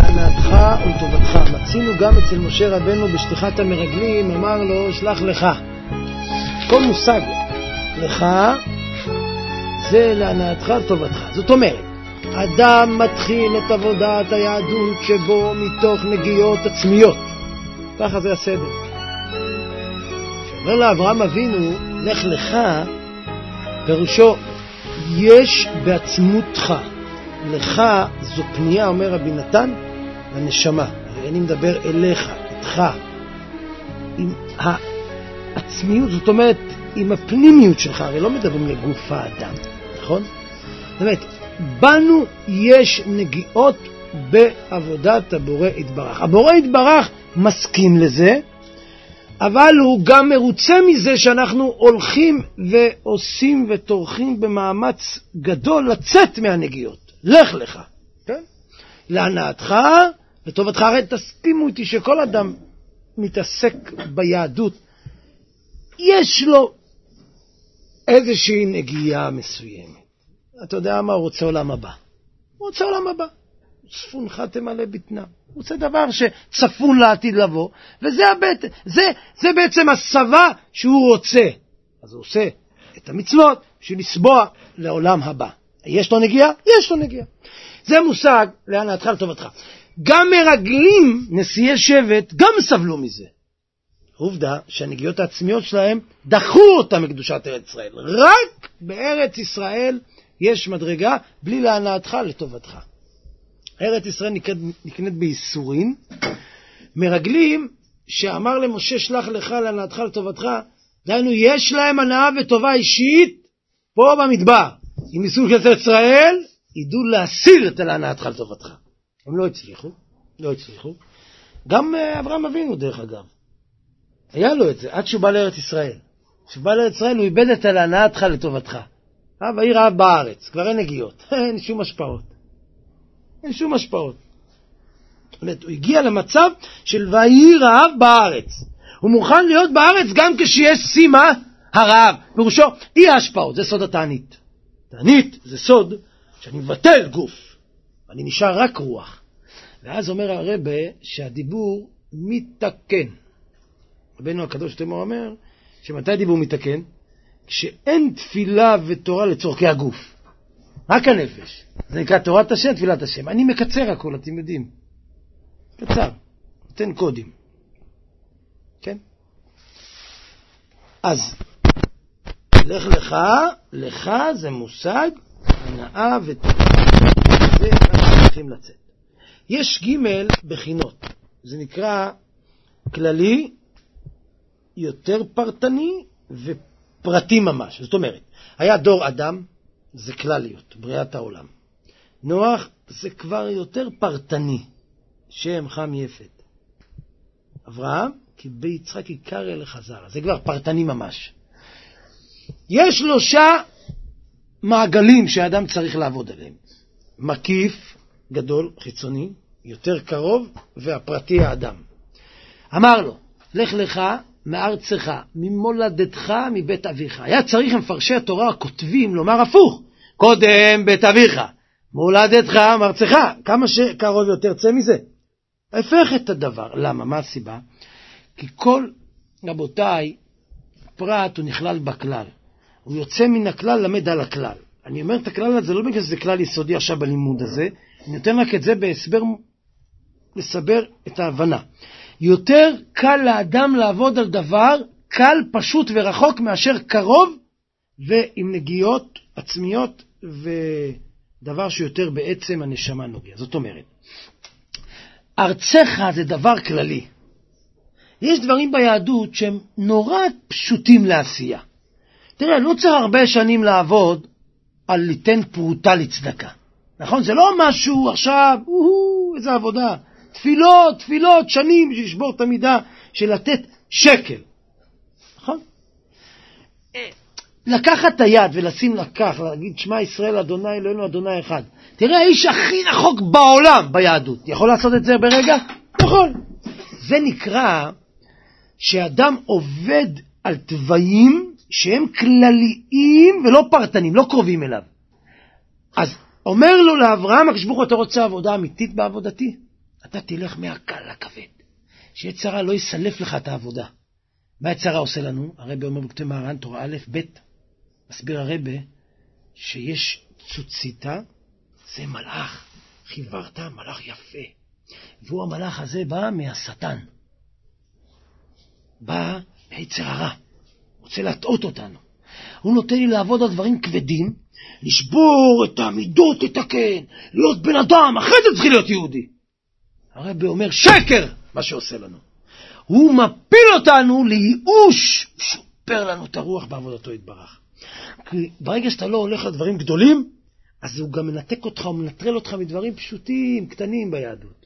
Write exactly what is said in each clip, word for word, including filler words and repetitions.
להנאתך ולטובתך. מצינו גם אצל משה רבנו בשליחת המרגלים, אמר לו שלח לך. כל מושג לך זה להנאתך ולטובתך. זאת אומרת, אדם מתחיל את עבודת היהדות שבו מתוך נגיעות עצמיות. ככה זה הסדר. שאומר לאברהם אבינו לך לך, פירושו יש בעצמותך. לך זו פנייה, אומר רבי נתן, לנשמה. הרי אני מדבר אליך, איתך, עם העצמיות, זאת אומרת עם הפנימיות שלך. הרי לא מדברים לגוף האדם, נכון? זאת אומרת, בנו יש נגיעות בעבודת הבורא יתברך. הבורא יתברך מסכים לזה, אבל הוא גם מרוצה מזה שאנחנו הולכים ועושים וטורחים במאמץ גדול לצאת מהנגיעות. לך לך, כן? להנאתך לטובתך. הרי תסכימו איתי שכל אדם מתעסק ביהדות, יש לו איזושהי נגיעה מסוימת. אתה יודע מה? הוא רוצה עולם הבא. הוא רוצה עולם הבא. צפונך תמלא בטנה. הוא רוצה דבר שצפון לעתיד לבוא, וזה הבט, זה, זה בעצם הסבה שהוא רוצה. אז הוא עושה את המצוות בשביל לסבוע לעולם הבא. יש לו נגיעה? יש לו נגיעה. זה מושג להנאתך לטובתך. גם מרגלים, נשיאי שבט, גם סבלו מזה. עובדה שהנגיעות העצמיות שלהם דחו אותם מקדושת ארץ ישראל. רק בארץ ישראל יש מדרגה בלי להנאתך לטובתך. ארץ ישראל נקנית, נקנית בייסורים. מרגלים שאמר למשה שלח לך להנאתך לטובתך, דיינו יש להם הנאה וטובה אישית פה במדבר. אם ייסעו לכנסת ישראל, ידעו להסיר את להנאתך לטובתך. הם לא הצליחו, לא הצליחו. גם אברהם אבינו דרך אגב. היה לו את זה, עד שהוא בא לארץ ישראל. כשהוא בא לארץ ישראל הוא איבד את להנאתך לטובתך. אב העיר אהב בארץ, כבר אין נגיעות, אין שום השפעות. אין שום השפעות. זאת אומרת, הוא הגיע למצב של והעיר אהב בארץ. הוא מוכן להיות בארץ גם כשיש סימה הרעב. פירושו, אי ההשפעות, זה סוד התענית. תענית זה סוד שאני מבטל גוף, ואני נשאר רק רוח. ואז אומר הרבה שהדיבור מתקן. רבנו הקדוש תמור אומר, שמתי הדיבור מתקן? כשאין תפילה ותורה לצורכי הגוף. רק הנפש. זה נקרא תורת השם, תפילת השם. אני מקצר הכל, אתם יודעים. קצר. נותן קודים. כן? אז, לך לך, לך זה מושג, הנאה וטובה. זה אנחנו צריכים לצאת. יש ג' בחינות. זה נקרא כללי, יותר פרטני ופרטי ממש. זאת אומרת, היה דור אדם, זה כלליות, בריאת העולם. נוח זה כבר יותר פרטני, שם חם יפת. אברהם, כי ביצחק יקרא לך זרע, זה כבר פרטני ממש. יש שלושה מעגלים שהאדם צריך לעבוד עליהם. מקיף, גדול, חיצוני, יותר קרוב, והפרטי האדם. אמר לו, לך לך מארצך, ממולדתך, מבית אביך. היה צריך מפרשי התורה הכותבים לומר הפוך. קודם בית אביך, מולדתך, מארצך. כמה שקרוב יותר צא מזה. הפך את הדבר. למה? מה הסיבה? כי כל, רבותיי, פרט הוא נכלל בכלל. הוא יוצא מן הכלל למד על הכלל. אני אומר את הכלל הזה, לא בגלל שזה כלל יסודי עכשיו בלימוד הזה, אני נותן רק את זה בהסבר, לסבר את ההבנה. יותר קל לאדם לעבוד על דבר, קל, פשוט ורחוק מאשר קרוב, ועם נגיעות עצמיות, ודבר שיותר בעצם הנשמה נוגע. זאת אומרת, ארצך זה דבר כללי. יש דברים ביהדות שהם נורא פשוטים לעשייה. תראה, לא צריך הרבה שנים לעבוד על ליתן פרוטה לצדקה. נכון? זה לא משהו עכשיו, אוהו, איזה עבודה. תפילות, תפילות, שנים בשביל לשבור את המידה של לתת שקל. נכון? לקחת את היד ולשים לקח, להגיד שמע ישראל אדוני אלוהינו אדוני אחד. תראה, האיש הכי רחוק בעולם ביהדות. יכול לעשות את זה ברגע? יכול. זה נקרא שאדם עובד על תוויים שהם כלליים ולא פרטניים, לא קרובים אליו. אז אומר לו לאברהם, הקדוש ברוך הוא, אתה רוצה עבודה אמיתית בעבודתי? אתה תלך מהקל לכבד. שיצרה לא יסלף לך את העבודה. מה יצרה עושה לנו? הרבי אומר בכתב מהר"ן, תורה א' ב', מסביר הרבי שיש צוציתה, זה מלאך, חיוורת מלאך יפה. והוא המלאך הזה בא מהשטן. בא מהיצר הרע. רוצה להטעות אותנו. הוא נותן לי לעבוד על דברים כבדים, לשבור את המידות, לתקן, להיות בן אדם, אחרי זה צריך להיות יהודי. הרבי אומר שקר מה שעושה לנו. הוא מפיל אותנו לייאוש, שופר לנו את הרוח בעבודתו יתברך. כי ברגע שאתה לא הולך לדברים גדולים, אז הוא גם מנתק אותך ומנטרל אותך מדברים פשוטים, קטנים ביהדות.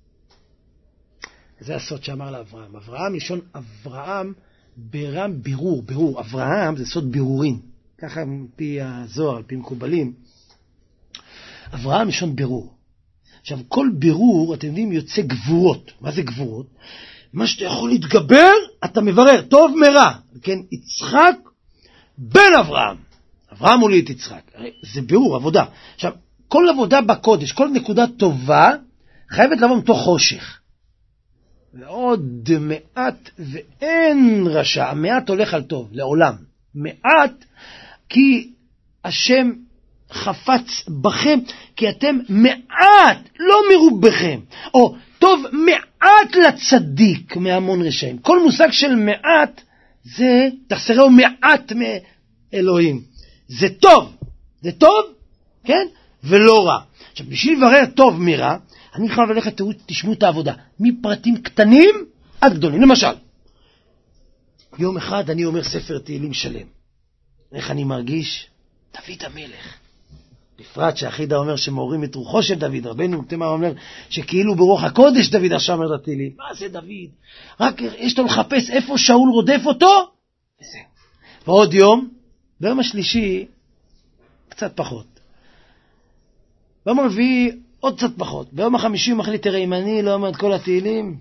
זה הסוד שאמר לאברהם. אברהם, לשון אברהם, ברם בירור, בירור. אברהם זה סוד בירורין. ככה מפי הזוהר, על פי מקובלים. אברהם לשון בירור. עכשיו, כל בירור, אתם יודעים, יוצא גבורות. מה זה גבורות? מה שאתה יכול להתגבר, אתה מברר, טוב מרע. כן, יצחק בן אברהם. אברהם הוליד את יצחק. זה בירור, עבודה. עכשיו, כל עבודה בקודש, כל נקודה טובה, חייבת לבוא מתוך חושך. ועוד מעט ואין רשע. מעט הולך על טוב, לעולם. מעט, כי השם חפץ בכם, כי אתם מעט, לא מרובכם. או טוב מעט לצדיק מהמון רשעים. כל מושג של מעט, זה תחסרהו מעט מאלוהים. זה טוב, זה טוב, כן? ולא רע. עכשיו, בשביל לברר טוב מרע, אני יכול ללכת, תשמעו את העבודה, מפרטים קטנים עד גדולים. למשל, יום אחד אני אומר ספר תהילים שלם. איך אני מרגיש? דוד המלך. בפרט שהחידה אומר שמעוררים את רוחו של דוד. רבנו תמה אומר שכאילו ברוח הקודש דוד עכשיו אומר את התהילים. מה זה דוד? רק יש לו לחפש איפה שאול רודף אותו? וזה. ועוד יום, ביום השלישי, קצת פחות. ביום הרביעי, עוד קצת פחות. ביום החמישי הוא מחליט, תראה, אם אני לא אומר את כל התהילים,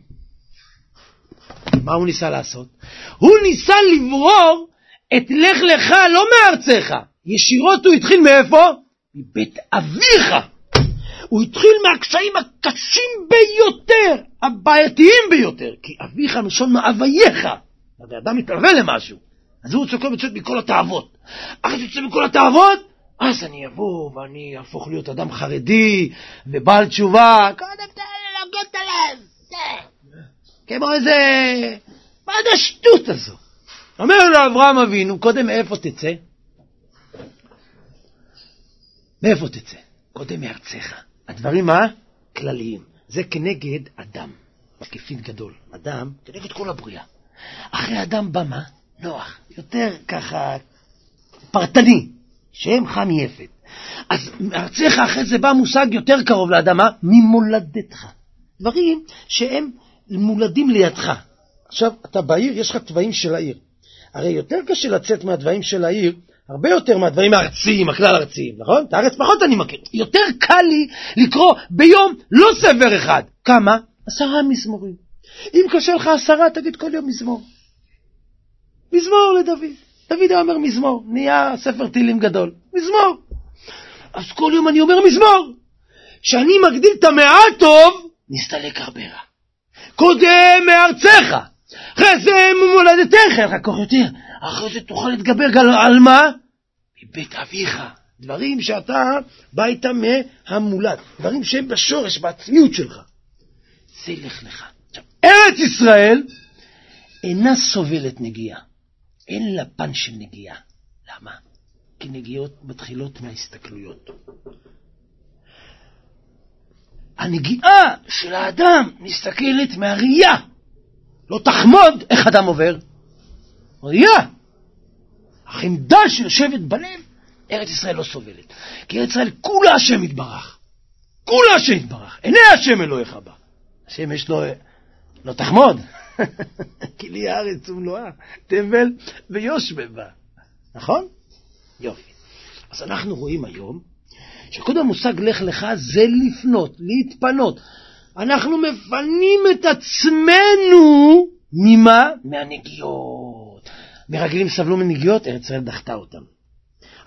מה הוא ניסה לעשות? הוא ניסה לברור את לך לך לא מארצך. ישירות הוא התחיל מאיפה? מבית אביך. הוא התחיל מהקשיים הקשים ביותר, הבעייתיים ביותר, כי אביך מלשון מאווייך. האדם מתלווה למשהו. אז הוא צוקר בצאת מכל התאוות. אחרי שצא מכל התאוות, אז אני אבוא ואני אהפוך להיות אדם חרדי ובעל תשובה. קודם תן לי להגות את הלב. כמו איזה... מה זה השטות הזו? אומר לאברהם אבינו, קודם מאיפה תצא? מאיפה תצא? קודם מארצך. הדברים מה? כלליים. זה כנגד אדם. מקיפין גדול. אדם כנגד כל הבריאה. אחרי אדם בא מה? נוח. יותר ככה פרטני. שם חם יפת. אז מארצך אחרי זה בא מושג יותר קרוב לאדמה, ממולדתך. דברים שהם מולדים לידך. עכשיו, אתה בעיר, יש לך טבעים של העיר. הרי יותר קשה לצאת מהטבעים של העיר, הרבה יותר מהדברים הארציים, הכלל ארציים, נכון? את הארץ פחות אני מכיר. יותר קל לי לקרוא ביום לא ספר אחד. כמה? עשרה מזמורים. אם קשה לך עשרה, תגיד כל יום מזמור. מזמור לדוד. דוד היה אומר מזמור, נהיה ספר תהילים גדול. מזמור. אז כל יום אני אומר מזמור. שאני מגדיל את המאה טוב, נסתלק הרבה רע. קודם מארצך, אחרי זה ממולדתך, לך כוח יותר. אחרי זה תוכל להתגבר על מה? מבית אביך. דברים שאתה בא איתם מהמולד. דברים שהם בשורש, בעצמיות שלך. זה לך לך. עכשיו, ארץ ישראל אינה סובלת נגיעה. אין לה פן של נגיעה. למה? כי נגיעות מתחילות מההסתכלויות. הנגיעה של האדם מסתכלת מהראייה. לא תחמוד איך אדם עובר. ראייה. החמדה שיושבת בלב, ארץ ישראל לא סובלת. כי ארץ ישראל כולה השם יתברך. כולה השם יתברך. עיני השם אלוהיך בה. השם יש לו... לא תחמוד. כי לי הארץ ומלואה. תבל ויושבה בה. נכון? יופי. אז אנחנו רואים היום שקודם המושג לך לך זה לפנות, להתפנות. אנחנו מפנים את עצמנו ממה? מהנגיעות. מרגלים סבלו מנגיעות, ארץ ישראל דחתה אותם.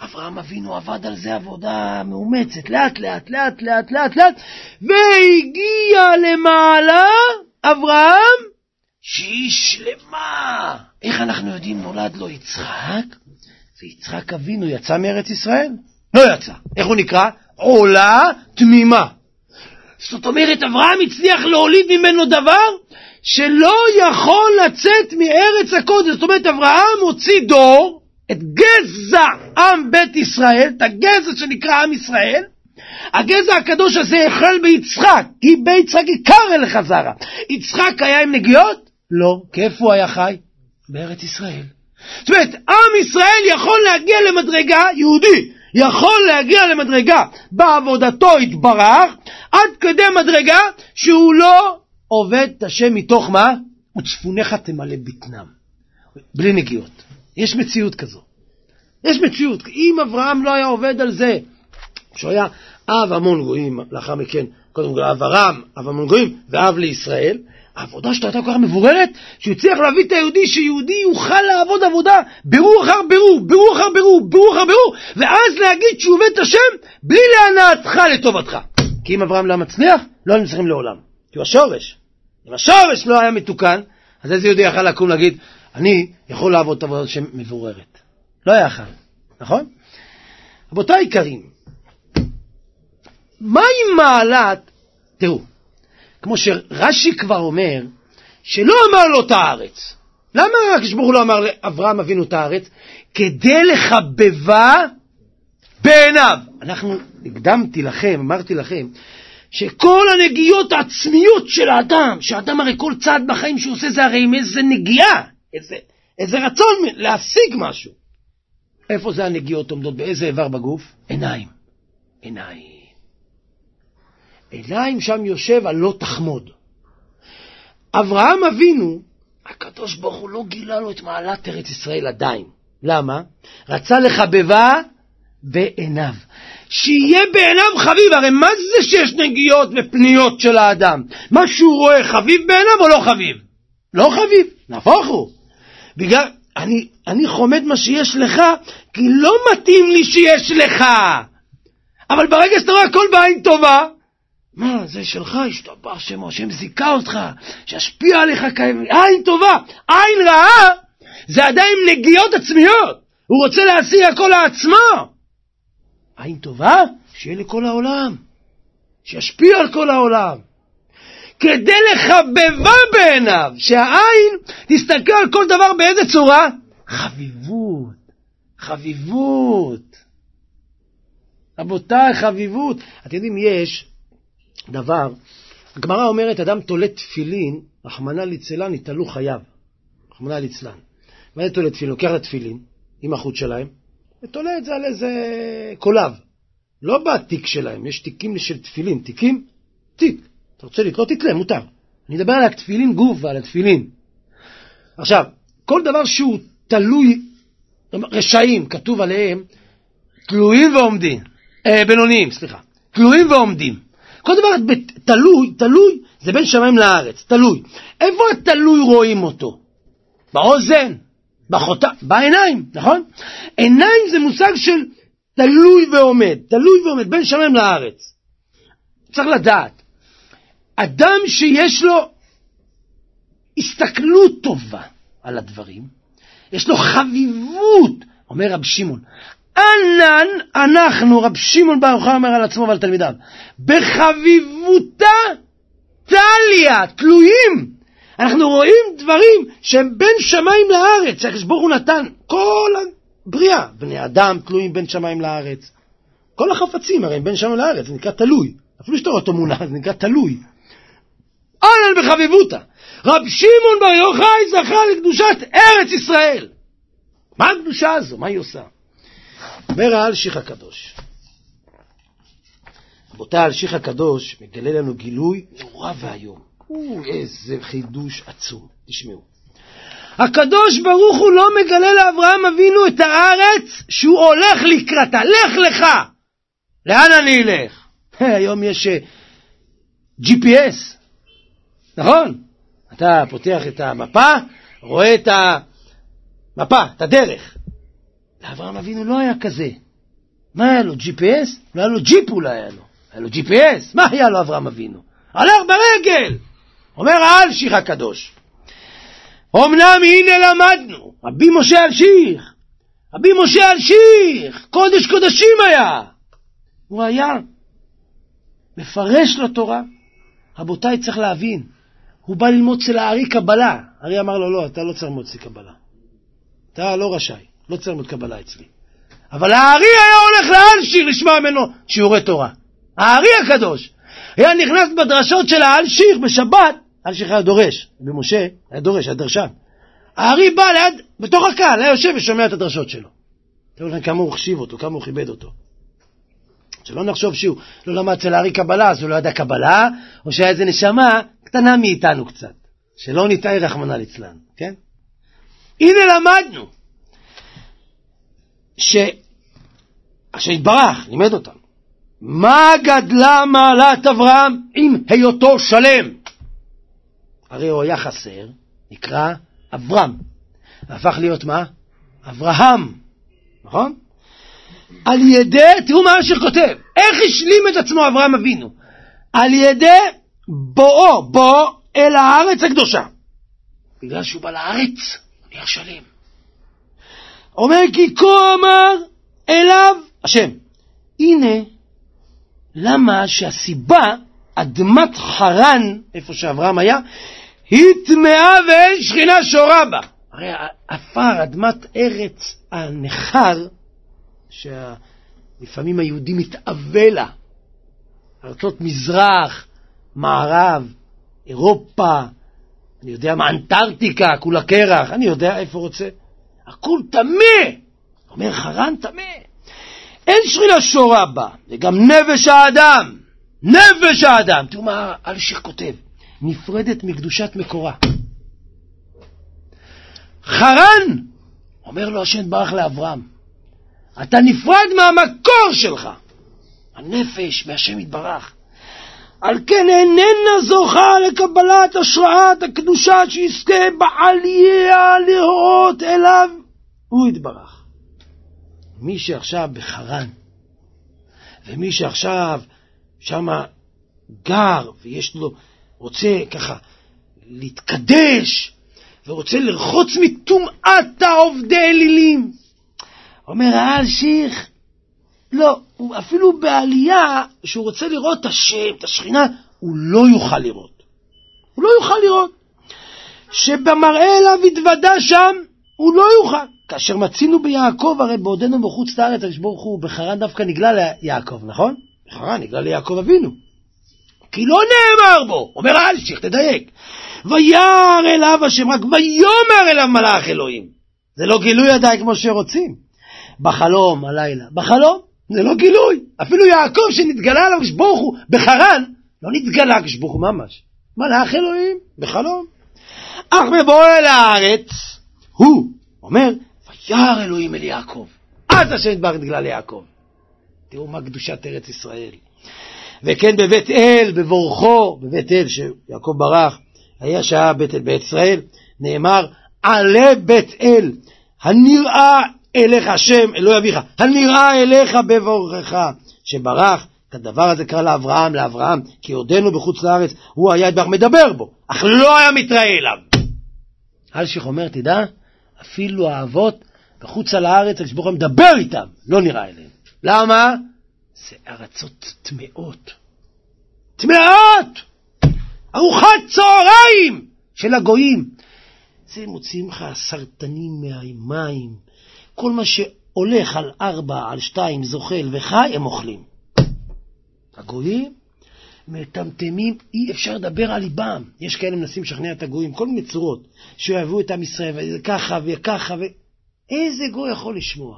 אברהם אבינו עבד על זה עבודה מאומצת, לאט לאט לאט לאט לאט לאט, והגיע למעלה אברהם שהיא שלמה. איך אנחנו יודעים? נולד לו יצחק, ויצחק אבינו יצא מארץ ישראל? לא יצא. איך הוא נקרא? עולה תמימה. זאת אומרת, אברהם הצליח להוליד ממנו דבר שלא יכול לצאת מארץ הקודש. זאת אומרת, אברהם הוציא דור, את גזע עם בית ישראל, את הגזע שנקרא עם ישראל. הגזע הקדוש הזה החל ביצחק, כי ביצחק עיקר אל חזרה. יצחק היה עם נגיעות? לא. כאיפה הוא היה חי? בארץ ישראל. זאת אומרת, עם ישראל יכול להגיע למדרגה, יהודי יכול להגיע למדרגה בעבודתו התברך, עד כדי מדרגה שהוא לא עובד את השם מתוך מה? וצפונך תמלא בטנם, בלי נגיעות. יש מציאות כזו. יש מציאות. אם אברהם לא היה עובד על זה, שהוא היה אב המון גויים, לאחר מכן, קודם כל אב ארם, אב המון גויים, ואב לישראל, העבודה שלו הייתה כל כך מבוררת, שהוא הצליח להביא את היהודי, שיהודי יוכל לעבוד עבודה, ברור אחר ברור, ברור אחר ברור, ברור אחר ברור, ואז להגיד שהוא עובד את השם, בלי להנאתך לטובתך. כי אם אברהם לא מצליח, לא היינו צריכים לעולם. כי הוא השורש. אם השורש לא היה מתוקן, אז איזה יהודי יכל לקום להגיד, אני יכול לעבוד את עבודת השם מבוררת. לא היה יכול, נכון? רבותיי יקרים, מה עם מעלת? תראו, כמו שרש"י כבר אומר, שלא אמר לו את הארץ. למה הקדוש ברוך הוא לא אמר לאברהם אבינו את הארץ? כדי לחבבה בעיניו. אנחנו הקדמתי לכם, אמרתי לכם, שכל הנגיעות העצמיות של האדם, שהאדם הרי כל צעד בחיים שהוא עושה זה הרי עם איזה נגיעה, איזה, איזה רצון להשיג משהו. איפה זה הנגיעות עומדות? באיזה איבר בגוף? עיניים. עיניים. עיניים שם יושב על לא תחמוד. אברהם אבינו, הקדוש ברוך הוא לא גילה לו את מעלת ארץ ישראל עדיין. למה? רצה לחבבה בעיניו. שיהיה בעיניו חביב. הרי מה זה שיש נגיעות ופניות של האדם? מה שהוא רואה חביב בעיניו או לא חביב? לא חביב, נהפוך הוא. בגלל, אני, אני חומד מה שיש לך, כי לא מתאים לי שיש לך. אבל ברגע שאתה רואה הכל בעין טובה, מה, זה שלך, השתבח שמו, השם זיקה אותך, שישפיע עליך עין טובה. עין רעה, זה עדיין נגיעות עצמיות. הוא רוצה להשיג הכל לעצמו. עין טובה, שיהיה לכל העולם, שישפיע על כל העולם. כדי לחבבה בעיניו, שהעין תסתכל על כל דבר באיזה צורה? חביבות, חביבות. רבותיי, חביבות. אתם יודעים, יש דבר, הגמרא אומרת, אדם תולה תפילין, רחמנא ליצלן, יתעלו חייו. רחמנא ליצלן. מה זה תולה תפילין? לוקח לתפילין, עם החוט שלהם, ותולה את זה על איזה קולב. לא בתיק שלהם, יש תיקים של תפילין. תיקים? תיק. אתה רוצה לתלות? תתלה, מותר. אני מדבר על התפילין גוף ועל התפילין. עכשיו, כל דבר שהוא תלוי, רשעים, כתוב עליהם, תלויים ועומדים. אה, בינוניים, סליחה. תלויים ועומדים. כל דבר תלוי, תלוי, זה בין שמיים לארץ, תלוי. איפה התלוי רואים אותו? באוזן, בחוטה, בעיניים, נכון? עיניים זה מושג של תלוי ועומד, תלוי ועומד, בין שמיים לארץ. צריך לדעת, אדם שיש לו הסתכלות טובה על הדברים, יש לו חביבות, אומר רב שמעון, ענן אנחנו, רב שמעון בר יוחאי אומר על עצמו ועל תלמידיו, בחביבותה תליה, תלויים. אנחנו רואים דברים שהם בין שמיים לארץ. הקדוש ברוך הוא נתן כל הבריאה, בני אדם תלויים בין שמיים לארץ. כל החפצים הרי בין שמיים לארץ, זה נקרא תלוי. אפילו שאתה רואה אותו מונח, זה נקרא תלוי. ענן בחביבותה. רב שמעון בר יוחאי זכה לקדושת ארץ ישראל. מה הקדושה הזו? מה היא עושה? אומר האלשיך הקדוש. רבותיי, האלשיך הקדוש מגלה לנו גילוי נורא והיום. או, איזה חידוש עצום. תשמעו. הקדוש ברוך הוא לא מגלה לאברהם אבינו את הארץ שהוא הולך לקראתה. לך לך. לאן אני אלך? היום יש ג'י פי אס. נכון? אתה פותח את המפה, רואה את המפה, את הדרך. לאברהם אבינו לא היה כזה. מה היה לו? ג'י פי אס? לא היה לו ג'יפ אולי היה לו. היה לו ג'י פי אס. מה היה לו אברהם אבינו? הלך ברגל. אומר האלשיך הקדוש. אמנם הנה למדנו. רבי משה אלשיך. רבי משה אלשיך. קודש קודשים היה. הוא היה מפרש לתורה. רבותיי, צריך להבין. הוא בא ללמוד אצל הארי קבלה. הארי אמר לו, לא, אתה לא צריך ללמוד אצלי קבלה. אתה לא רשאי. לא צריך ללמוד קבלה אצלי. אבל הארי היה הולך לאלשיך לשמוע ממנו שיעורי תורה. הארי הקדוש היה נכנס בדרשות של האלשיך בשבת. אלשיך היה דורש, במשה היה דורש, היה דרשן. הארי בא ליד, בתוך הקהל, היה יושב ושומע את הדרשות שלו. תראו לכם כמה הוא חשיב אותו, כמה הוא כיבד אותו. שלא נחשוב שהוא לא למד אצל הארי קבלה, אז הוא לא ידע קבלה, או שהיה איזה נשמה קטנה מאיתנו קצת. שלא נתאי רחמנא ליצלן, כן? הנה למדנו. ש... עכשיו התברך, לימד אותם. מה גדלה מעלת אברהם עם היותו שלם? הרי הוא היה חסר, נקרא אברהם. הפך להיות מה? אברהם. נכון? על ידי, תראו מה אשר כותב. איך השלים את עצמו אברהם אבינו? על ידי בואו, בוא אל הארץ הקדושה. בגלל שהוא בא לארץ, הוא נהיה שלם. אומר כי כה אמר אליו השם. הנה למה שהסיבה אדמת חרן, איפה שאברהם היה, היא טמאה ואין שכינה שורה בה. הרי אפר, אדמת ארץ הנחר, שלפעמים היהודים מתאווה לה, ארצות מזרח, מערב, אירופה, אני יודע מה, אנטארקטיקה, כולה קרח, אני יודע איפה רוצה. הכל תמה. אומר חרן תמה. אין שכינה שורה בה, וגם נפש האדם, נפש האדם, תראו מה אלשיך כותב, נפרדת מקדושת מקורה. חרן, אומר לו השם ברח לאברהם, אתה נפרד מהמקור שלך, הנפש מהשם יתברך. על כן איננה זוכה לקבלת השראת הקדושה שיזכה בעלייה להורות אליו, הוא יתברך. מי שעכשיו בחרן, ומי שעכשיו שמה גר, ויש לו, רוצה ככה להתקדש, ורוצה לרחוץ מטומאת העובדי אלילים. אומר האלשיך, לא, הוא אפילו בעלייה, שהוא רוצה לראות את השם, את השכינה, הוא לא יוכל לראות. הוא לא יוכל לראות. שבמראה אליו התוודע שם, הוא לא יוכל. כאשר מצינו ביעקב, הרי בעודנו בחוץ לארץ, הקדוש ברוך הוא בחרן דווקא נגלה ליעקב, נכון? בחרן נגלה ליעקב אבינו. כי לא נאמר בו, אומר האלשיך, תדייק. וירא אליו השם, רק ויאמר אליו מלאך אלוהים. זה לא גילוי עדיין כמו שרוצים. בחלום, הלילה. בחלום, זה לא גילוי. אפילו יעקב שנתגלה עליו הקדוש ברוך הוא בחרן, לא נתגלה הקדוש ברוך הוא ממש. מלאך אלוהים, בחלום. אך בבואו אל הארץ, הוא אומר, וירא אלוהים אל יעקב. אז השם יתברך נתגלה ליעקב. תראו מה קדושת ארץ ישראל. וכן בבית אל, בבורכו, בבית אל שיעקב ברח, היה שעה בית אל בית ישראל, נאמר, עלה בית אל, הנראה אליך השם, אלוהי אביך, הנראה אליך בבורכך, שברח, כדבר הזה קרא לאברהם, לאברהם, כי עודנו בחוץ לארץ, הוא היה יתברך מדבר בו, אך לא היה מתראה אליו. אלשיך אומר, תדע, אפילו האבות בחוץ על הארץ, הקדוש ברוך הוא מדבר איתם, לא נראה אליהם. למה? זה ארצות טמאות. טמאות! ארוחת צהריים של הגויים. זה מוציאים לך סרטנים מהמים. כל מה שהולך על ארבע, על שתיים, זוחל וחי, הם אוכלים. הגויים מטמטמים, אי אפשר לדבר על ליבם. יש כאלה מנסים לשכנע את הגויים, כל מיני צורות, שאוהבו את עם ישראל, וככה וככה, ו... איזה גוי יכול לשמוע?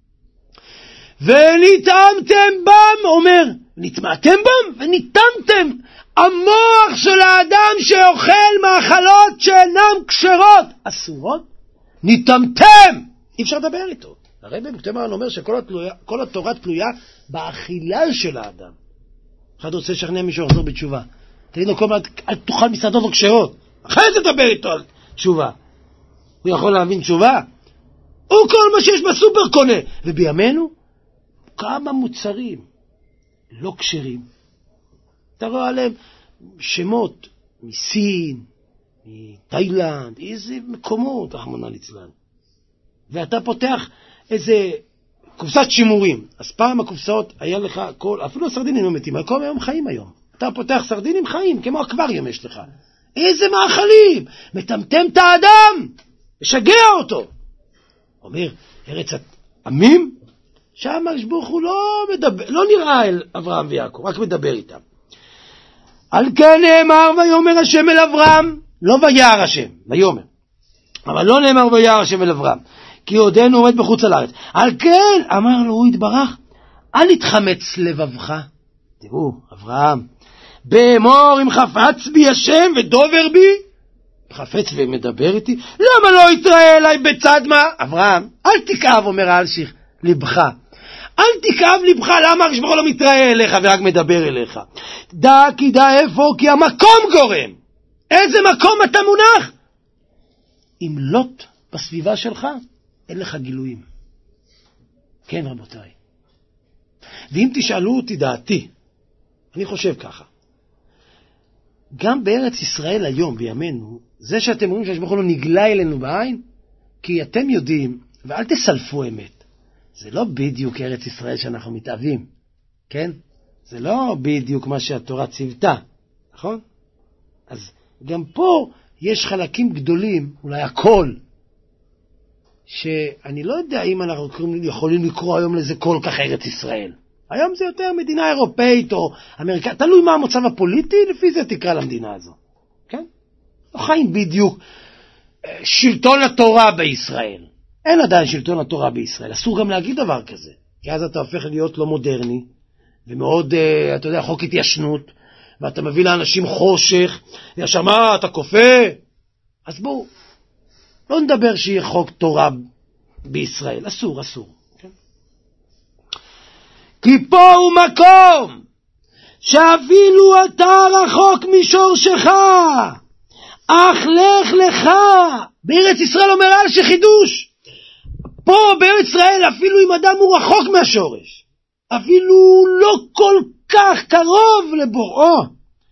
ונטעמתם בם, אומר, נטמעתם בם וניתמתם. המוח של האדם שאוכל מאכלות שאינם כשרות, אסורות, ניתמתם. אי אפשר לדבר איתו. הרבי בקטמרן אומר שכל התלויה, כל התורה תלויה באכילה של האדם. אחד רוצה לשכנע מישהו לחזור בתשובה. תגיד לו, כל מה, אל תאכל מסעדות לא כשרות. אחרי זה תדבר איתו על תשובה. הוא יכול להבין תשובה? הוא כל מה שיש בסופר קונה. ובימינו, כמה מוצרים לא כשרים. אתה רואה עליהם שמות מסין, מתאילנד, איזה מקומות, רחמנא ליצלן. ואתה פותח איזה קופסת שימורים. אז פעם הקופסאות היה לך כל, אפילו הסרדינים לא מתים, הכל היום חיים היום. אתה פותח סרדינים חיים, כמו אקווריום יש לך. איזה מאכלים! מטמטם את האדם! משגע אותו! אומר, ארץ עמים? שם השבוך הוא לא מדבר, לא נראה אל אברהם ויעקב, רק מדבר איתם. על כן נאמר ויאמר השם אל אברהם, לא וירא השם, ויאמר. אבל לא נאמר וירא השם אל אברהם, כי עודנו עומד בחוץ על הארץ. על כן אמר לו הוא יתברך, אל יתחמץ לבבך. תראו, אברהם, באמור אם חפץ בי השם ודובר בי, חפץ ומדבר איתי, למה לא יתראה אליי בצד מה? אברהם, אל תכאב, אומר האלשיך, לבך. אל תכאב לבך, למה הקדוש ברוך הוא לא מתראה אליך ורק מדבר אליך? דע כי דע איפה, כי המקום גורם. איזה מקום אתה מונח? אם לוט בסביבה שלך, אין לך גילויים. כן רבותיי. ואם תשאלו אותי דעתי, אני חושב ככה. גם בארץ ישראל היום, בימינו, זה שאתם אומרים שהקדוש ברוך הוא לא נגלה אלינו בעין, כי אתם יודעים, ואל תסלפו אמת, זה לא בדיוק ארץ ישראל שאנחנו מתאבים, כן? זה לא בדיוק מה שהתורה ציוותה, נכון? אז גם פה יש חלקים גדולים, אולי הכל, שאני לא יודע אם אנחנו יכולים לקרוא היום לזה כל כך ארץ ישראל. היום זה יותר מדינה אירופאית או אמריקאית, תלוי מה המצב הפוליטי, לפי זה תקרא למדינה הזו. כן? לא חיים בדיוק שלטון התורה בישראל. אין עדיין שלטון התורה בישראל. אסור גם להגיד דבר כזה. כי אז אתה הופך להיות לא מודרני, ומאוד, אתה יודע, חוק התיישנות, ואתה מביא לאנשים חושך, ישמה, אתה כופה. אז בואו, לא נדבר שיהיה חוק תורה בישראל. אסור, אסור. כי פה הוא מקום שאפילו אתה רחוק משורשך, אך לך לך. בארץ ישראל אומר על שחידוש. פה בארץ ישראל אפילו אם אדם הוא רחוק מהשורש, אפילו לא כל כך קרוב לבוראו,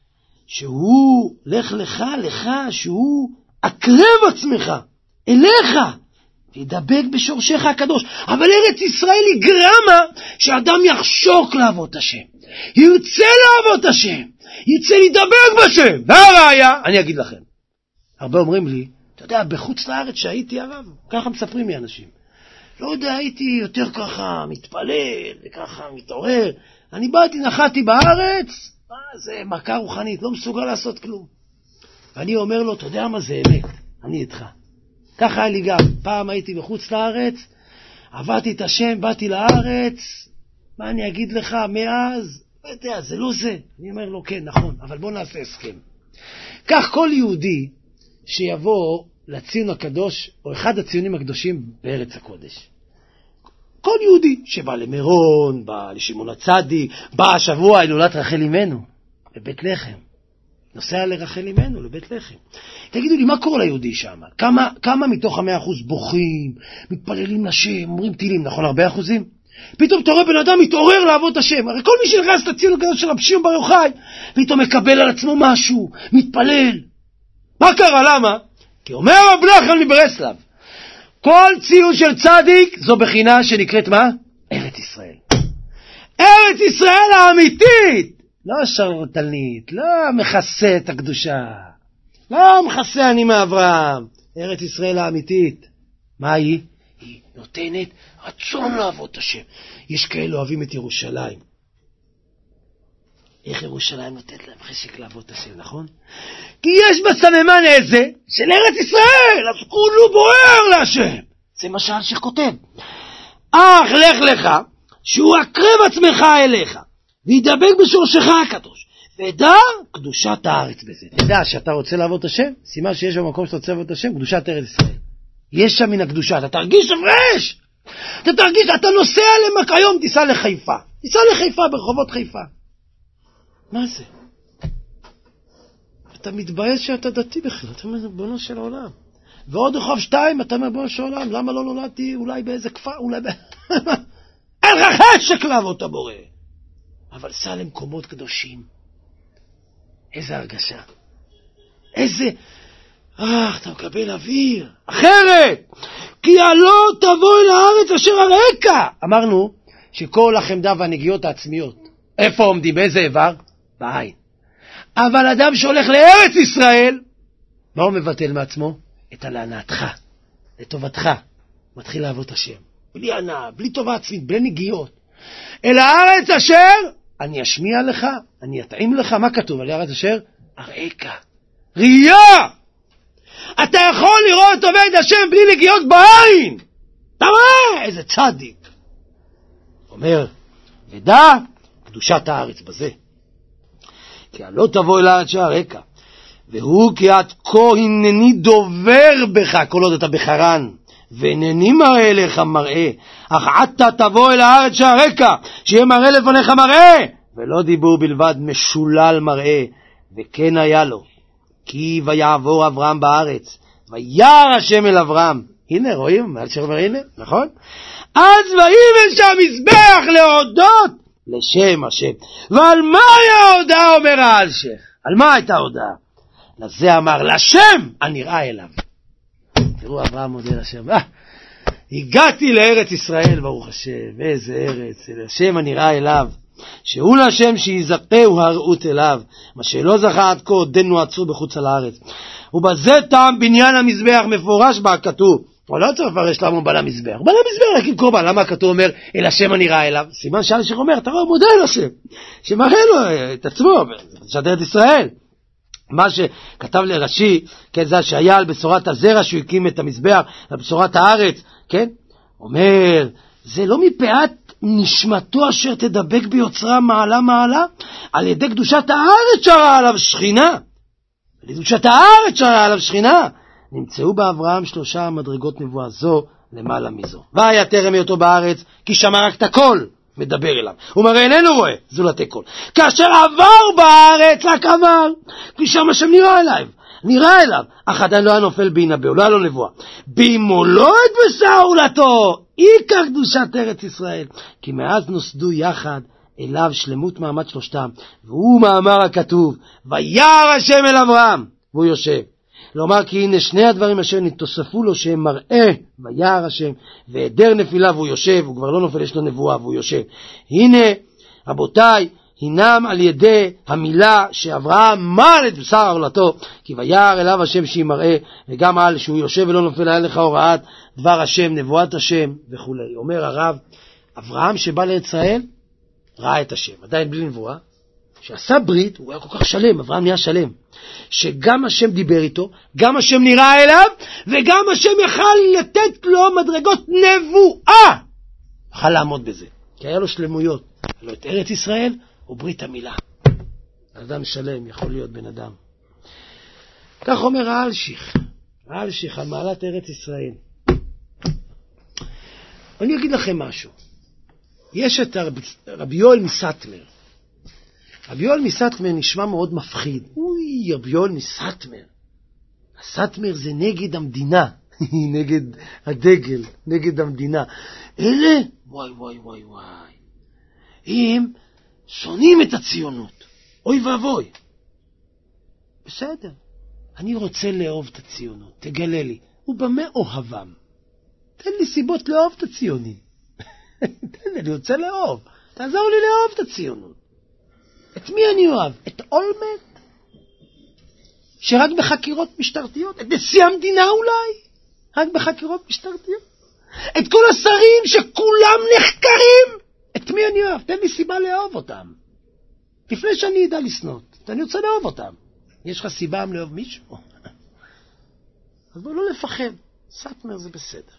שהוא לך לך לך, שהוא אקרב עצמך אליך, וידבק בשורשך הקדוש. אבל ארץ ישראל היא גרמה שאדם יחשוק לעבוד השם, ירצה לעבוד השם, ירצה לדבק בשם. והראיה, אני אגיד לכם, הרבה אומרים לי, אתה יודע, בחוץ לארץ שהייתי הרב, ככה מספרים לי אנשים, לא יודע, הייתי יותר ככה מתפלל וככה מתעורר. אני באתי, נחתי בארץ, מה זה מכה רוחנית, לא מסוגל לעשות כלום. ואני אומר לו, אתה יודע מה זה אמת, אני איתך. ככה היה לי גם, פעם הייתי בחוץ לארץ, עבדתי את השם, באתי לארץ, מה אני אגיד לך, מאז, לא יודע, זה לא זה. אני אומר לו, כן, נכון, אבל בוא נעשה הסכם. כך כל יהודי שיבוא לציון הקדוש, או אחד הציונים הקדושים בארץ הקודש. כל יהודי שבא למירון, בא לשמעון הצדיק, בא השבוע הילולת רחל אמנו, בבית לחם. נוסע לרחל אמנו, לבית לחם. תגידו לי, מה קורה ליהודי שם? כמה, כמה מתוך המאה אחוז בוכים, מתפללים לשם, אומרים תהילים, נכון, הרבה אחוזים? פתאום אתה רואה בן אדם מתעורר לעבוד השם. הרי כל מי שנכנס לציון הקדוש של רבי שמעון בר יוחאי, פתאום מקבל על עצמו משהו, מתפלל. מה קרה? למה? כי אומר רב נחמן מברסלב, כל ציון של צדיק זו בחינה שנקראת מה? ארץ ישראל. ארץ ישראל האמיתית, לא שרלטנית, לא מכסה את הקדושה, לא מכסה אני מאברהם. ארץ ישראל האמיתית, מה היא? היא נותנת רצון לעבוד את השם. יש כאלה אוהבים את ירושלים. איך ירושלים נותנת להם חשק לעבוד את השם, נכון? כי יש בסממן איזה של ארץ ישראל, אז כולו בוער להשם. זה מה שהאלשיך כותב. אך לך לך, שהוא אקרב עצמך אליך, וידבק בשורשך הקדוש, ודע קדושת הארץ בזה. תדע שאתה רוצה לעבוד את השם, סימן שיש במקום שאתה רוצה לעבוד את השם, קדושת ארץ ישראל. יש שם מן הקדושה, אתה תרגיש הפרש. אתה תרגיש, אתה נוסע למק... היום תיסע לחיפה. תיסע לחיפה ברחובות חיפה. מה זה? אתה מתבאס שאתה דתי בכלל, אתה אומר, בונו של העולם. ועוד רחוב שתיים, אתה אומר, בונו של העולם, למה לא נולדתי אולי באיזה כפר, אולי ב... יהיה לך חשק לעבוד הבורא. אבל סע למקומות קדושים. איזה הרגשה. איזה... אה, אתה מקבל אוויר. אחרת, כי הלא תבוא אל הארץ אשר הרקע. אמרנו שכל החמדה והנגיעות העצמיות, איפה עומדים? באיזה איבר? בעין. אבל אדם שהולך לארץ ישראל, מה הוא מבטל מעצמו? את הלענתך, לטובתך. מתחיל לעבוד השם. בלי ענה, בלי טובה עצמית, בלי נגיעות. אל הארץ אשר אני אשמיע לך, אני אטעים לך. מה כתוב? אל הארץ אשר הרקע. ראייה! אתה יכול לראות עובד השם בלי נגיעות בעין. אתה רואה? איזה צדיק. אומר, ודע קדושת הארץ בזה. כי הלא תבוא אל הארץ אשר הרקע. והוא כי עד כה הנני דובר בך, כל עוד אתה בחרן, ואינני מראה לך מראה, אך עתה תבוא אל הארץ שהרקע, שיהיה מראה לפניך מראה, ולא דיבור בלבד, משולל מראה. וכן היה לו, כי ויעבור אברהם בארץ, וירא השם אל אברהם. הנה רואים, מעל שאומר הנה, נכון? אז ויבן שם מזבח להודות לשם השם. ועל מה היה ההודעה, אומר האלשיך? על מה הייתה ההודעה? לזה אמר, לשם הנראה אליו. תראו, אברהם מודה לשם. אה, הגעתי לארץ ישראל, ברוך השם. איזה ארץ, לשם הנראה אליו. שהוא לשם שיזכהו הרעות אליו. מה שלא זכה עד כה, עודנו עצור בחוץ על הארץ. ובזה טעם בניין המזבח מפורש בה כתוב. הוא לא צריך לפרש למה הוא בא למזבח. הוא בא למזבח להקים קורבן. למה כתוב אומר, אל השם הנראה אליו? סימן שהאלשיך אומר, אתה רואה, מודה אל השם. שמראה לו את עצמו, זה ארץ ישראל. מה שכתב לרש"י, כן, זה שהיה על בשורת הזרע שהוא הקים את המזבח, על בשורת הארץ, כן, אומר, זה לא מפאת נשמתו אשר תדבק ביוצרה מעלה מעלה, על ידי קדושת הארץ שרה עליו שכינה, על ידי קדושת הארץ שרה עליו שכינה, נמצאו באברהם שלושה מדרגות נבואה זו למעלה מזו. והיה תרם היותו בארץ, כי שמע רק את הכל, מדבר אליו. הוא מראה איננו רואה, זולתי כל. כאשר עבר בארץ, רק עבר, כי שם השם נראה אליו, נראה אליו, אך עדיין לא היה נופל בהינבאו, לא היה לו נבואה. בימו לא את בסעולתו, עיקר קדושת ארץ ישראל. כי מאז נוסדו יחד אליו שלמות מעמד שלושתם, והוא מאמר הכתוב, וירא השם אל אברהם, והוא יושב. לומר כי הנה שני הדברים אשר נתוספו לו שהם מראה וירא השם והיעדר נפילה והוא יושב, הוא כבר לא נופל, יש לו נבואה והוא יושב. הנה רבותיי, הינם על ידי המילה שאברהם מל את בשר עולתו, כי וירא אליו השם שהיא מראה, וגם על שהוא יושב ולא נופל היה לך הוראת דבר השם, נבואת השם וכו'. אומר הרב, אברהם שבא לישראל ראה את השם, עדיין בלי נבואה, שעשה ברית, הוא היה כל כך שלם, אברהם נהיה שלם, שגם השם דיבר איתו, גם השם נראה אליו, וגם השם יכל לתת לו מדרגות נבואה. יכל לעמוד בזה, כי היה לו שלמויות. היה לו את ארץ ישראל, או ברית המילה. אדם שלם יכול להיות בן אדם. כך אומר האלשיך, האלשיך על מעלת ארץ ישראל. אני אגיד לכם משהו. יש את רבי, רבי יואל מסטמר. רבי יואל מסטמר נשמע מאוד מפחיד. אוי, רבי יואל מסטמר. הסטמר זה נגד המדינה, נגד הדגל, נגד המדינה. אלה, וואי וואי וואי וואי. הם שונאים את הציונות. אוי ואבוי. בסדר. אני רוצה לאהוב את הציונות. תגלה לי. ובמה אוהבם? תן לי סיבות לאהוב את הציונים. תן לי, אני רוצה לאהוב. תעזור לי לאהוב את הציונות. את מי אני אוהב? את אולמרט? שרק בחקירות משטרתיות? את נשיא המדינה אולי? רק בחקירות משטרתיות? את כל השרים שכולם נחקרים? את מי אני אוהב? תן לי סיבה לאהוב אותם. לפני שאני אדע לסנות. אני רוצה לאהוב אותם. יש לך סיבה לאהוב מישהו? אז בוא לא לפחד. סטמר זה בסדר.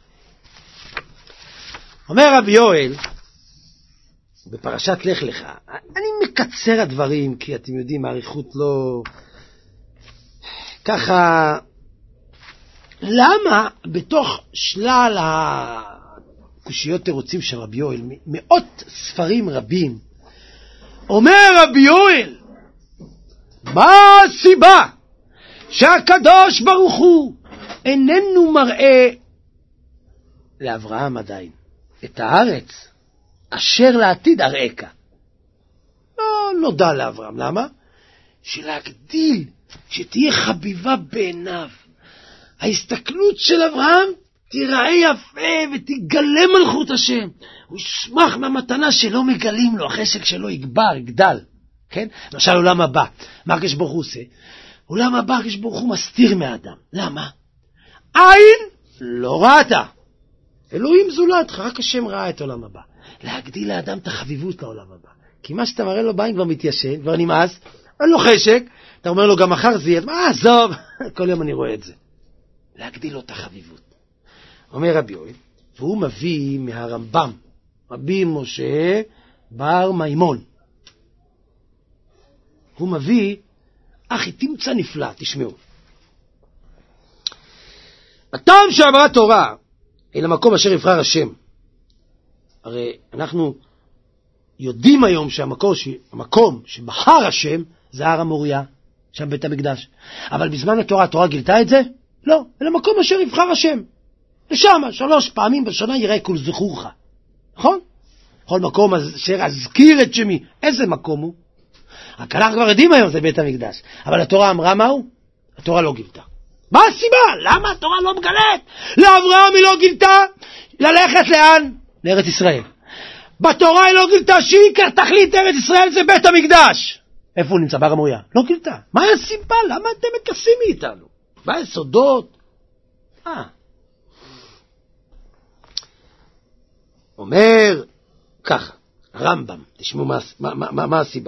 אומר רבי יואל, בפרשת לך לך, אני מקצר הדברים, כי אתם יודעים, העריכות לא... ככה, למה בתוך שלל הקושיות תירוצים של רבי יואל, מאות ספרים רבים, אומר רבי יואל, מה הסיבה שהקדוש ברוך הוא איננו מראה לאברהם עדיין את הארץ אשר לעתיד אראך. לא נודע לאברהם, למה? שלהגדיל, שתהיה חביבה בעיניו. ההסתכלות של אברהם תיראה יפה ותגלה מלכות השם. הוא ישמח מהמתנה שלא מגלים לו, החשק שלו יגבר, יגדל. כן? למשל עולם הבא, מה הקדוש ברוך הוא עושה? עולם הבא הקדוש ברוך הוא מסתיר מהאדם. למה? עין לא ראתה. אלוהים זולתך, רק השם ראה את עולם הבא. להגדיל לאדם את החביבות לעולם הבא. כי מה שאתה מראה לו בעין כבר מתיישן, כבר נמאס, אין לו חשק, אתה אומר לו גם מחר זה יהיה, מה עזוב, כל יום אני רואה את זה. להגדיל לו את החביבות. אומר רבי יואל, והוא מביא מהרמב"ם, רבי משה בר מימון. הוא מביא, אחי תמצא נפלא, תשמעו. הטעם שאמרה תורה, אל המקום אשר יבחר השם. הרי אנחנו יודעים היום שהמקום המקום שבחר השם זה הר המוריה, שם בית המקדש. אבל בזמן התורה, התורה גילתה את זה? לא, אל המקום אשר יבחר השם. לשם, שלוש פעמים בשנה יראה כל זכורך. נכון? בכל מקום אשר אזכיר את שמי. איזה מקום הוא? רק אנחנו כבר יודעים היום זה בית המקדש. אבל התורה אמרה מהו? התורה לא גילתה. מה הסיבה? למה התורה לא מגלית? לאברהם היא לא גילתה ללכת לאן? לארץ ישראל. בתורה היא לא גילתה שעיקר תכלית ארץ ישראל זה בית המקדש. איפה הוא נמצא? בהר המוריה. לא גילתה. מה הסיבה? למה אתם מקסים מאיתנו? מה היסודות? אה. אומר ככה, הרמב"ם, תשמעו מה, מה, מה, מה הסיבה.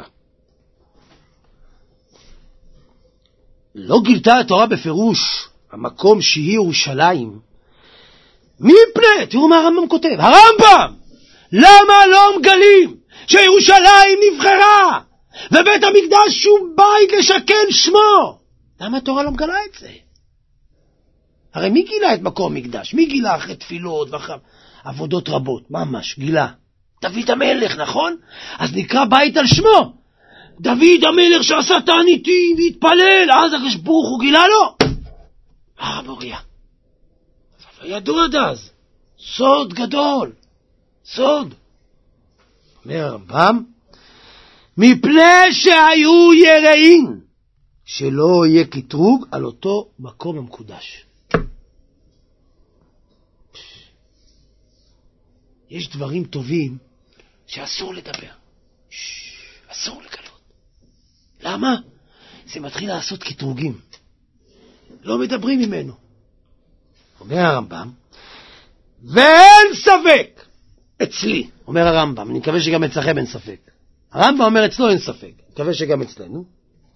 לא גילתה התורה בפירוש המקום שהיא ירושלים. מפני, תראו מה הרמב"ם כותב, הרמב"ם, למה לא מגלים שירושלים נבחרה ובית המקדש הוא בית לשכן שמו? למה התורה לא מגלה את זה? הרי מי גילה את מקום מקדש? מי גילה אחרי תפילות ואחרי עבודות רבות? ממש, גילה. דוד המלך, נכון? אז נקרא בית על שמו. דוד המלך שעשה תעניתים והתפלל, אז הקדוש ברוך הוא גילה לו. הר המוריה. ידוע עד אז. סוד גדול. סוד. אומר הרמב"ם, מפני שהיו יראים שלא יהיה קטרוג על אותו מקום המקודש. יש דברים טובים שאסור לדבר. אסור לגלות. למה? זה מתחיל לעשות קטרוגים. לא מדברים ממנו. אומר הרמב"ם, ואין ספק אצלי, אומר הרמב"ם, אני מקווה שגם אצלכם אין ספק. הרמב"ם אומר אצלו אין ספק, אני מקווה שגם אצלנו,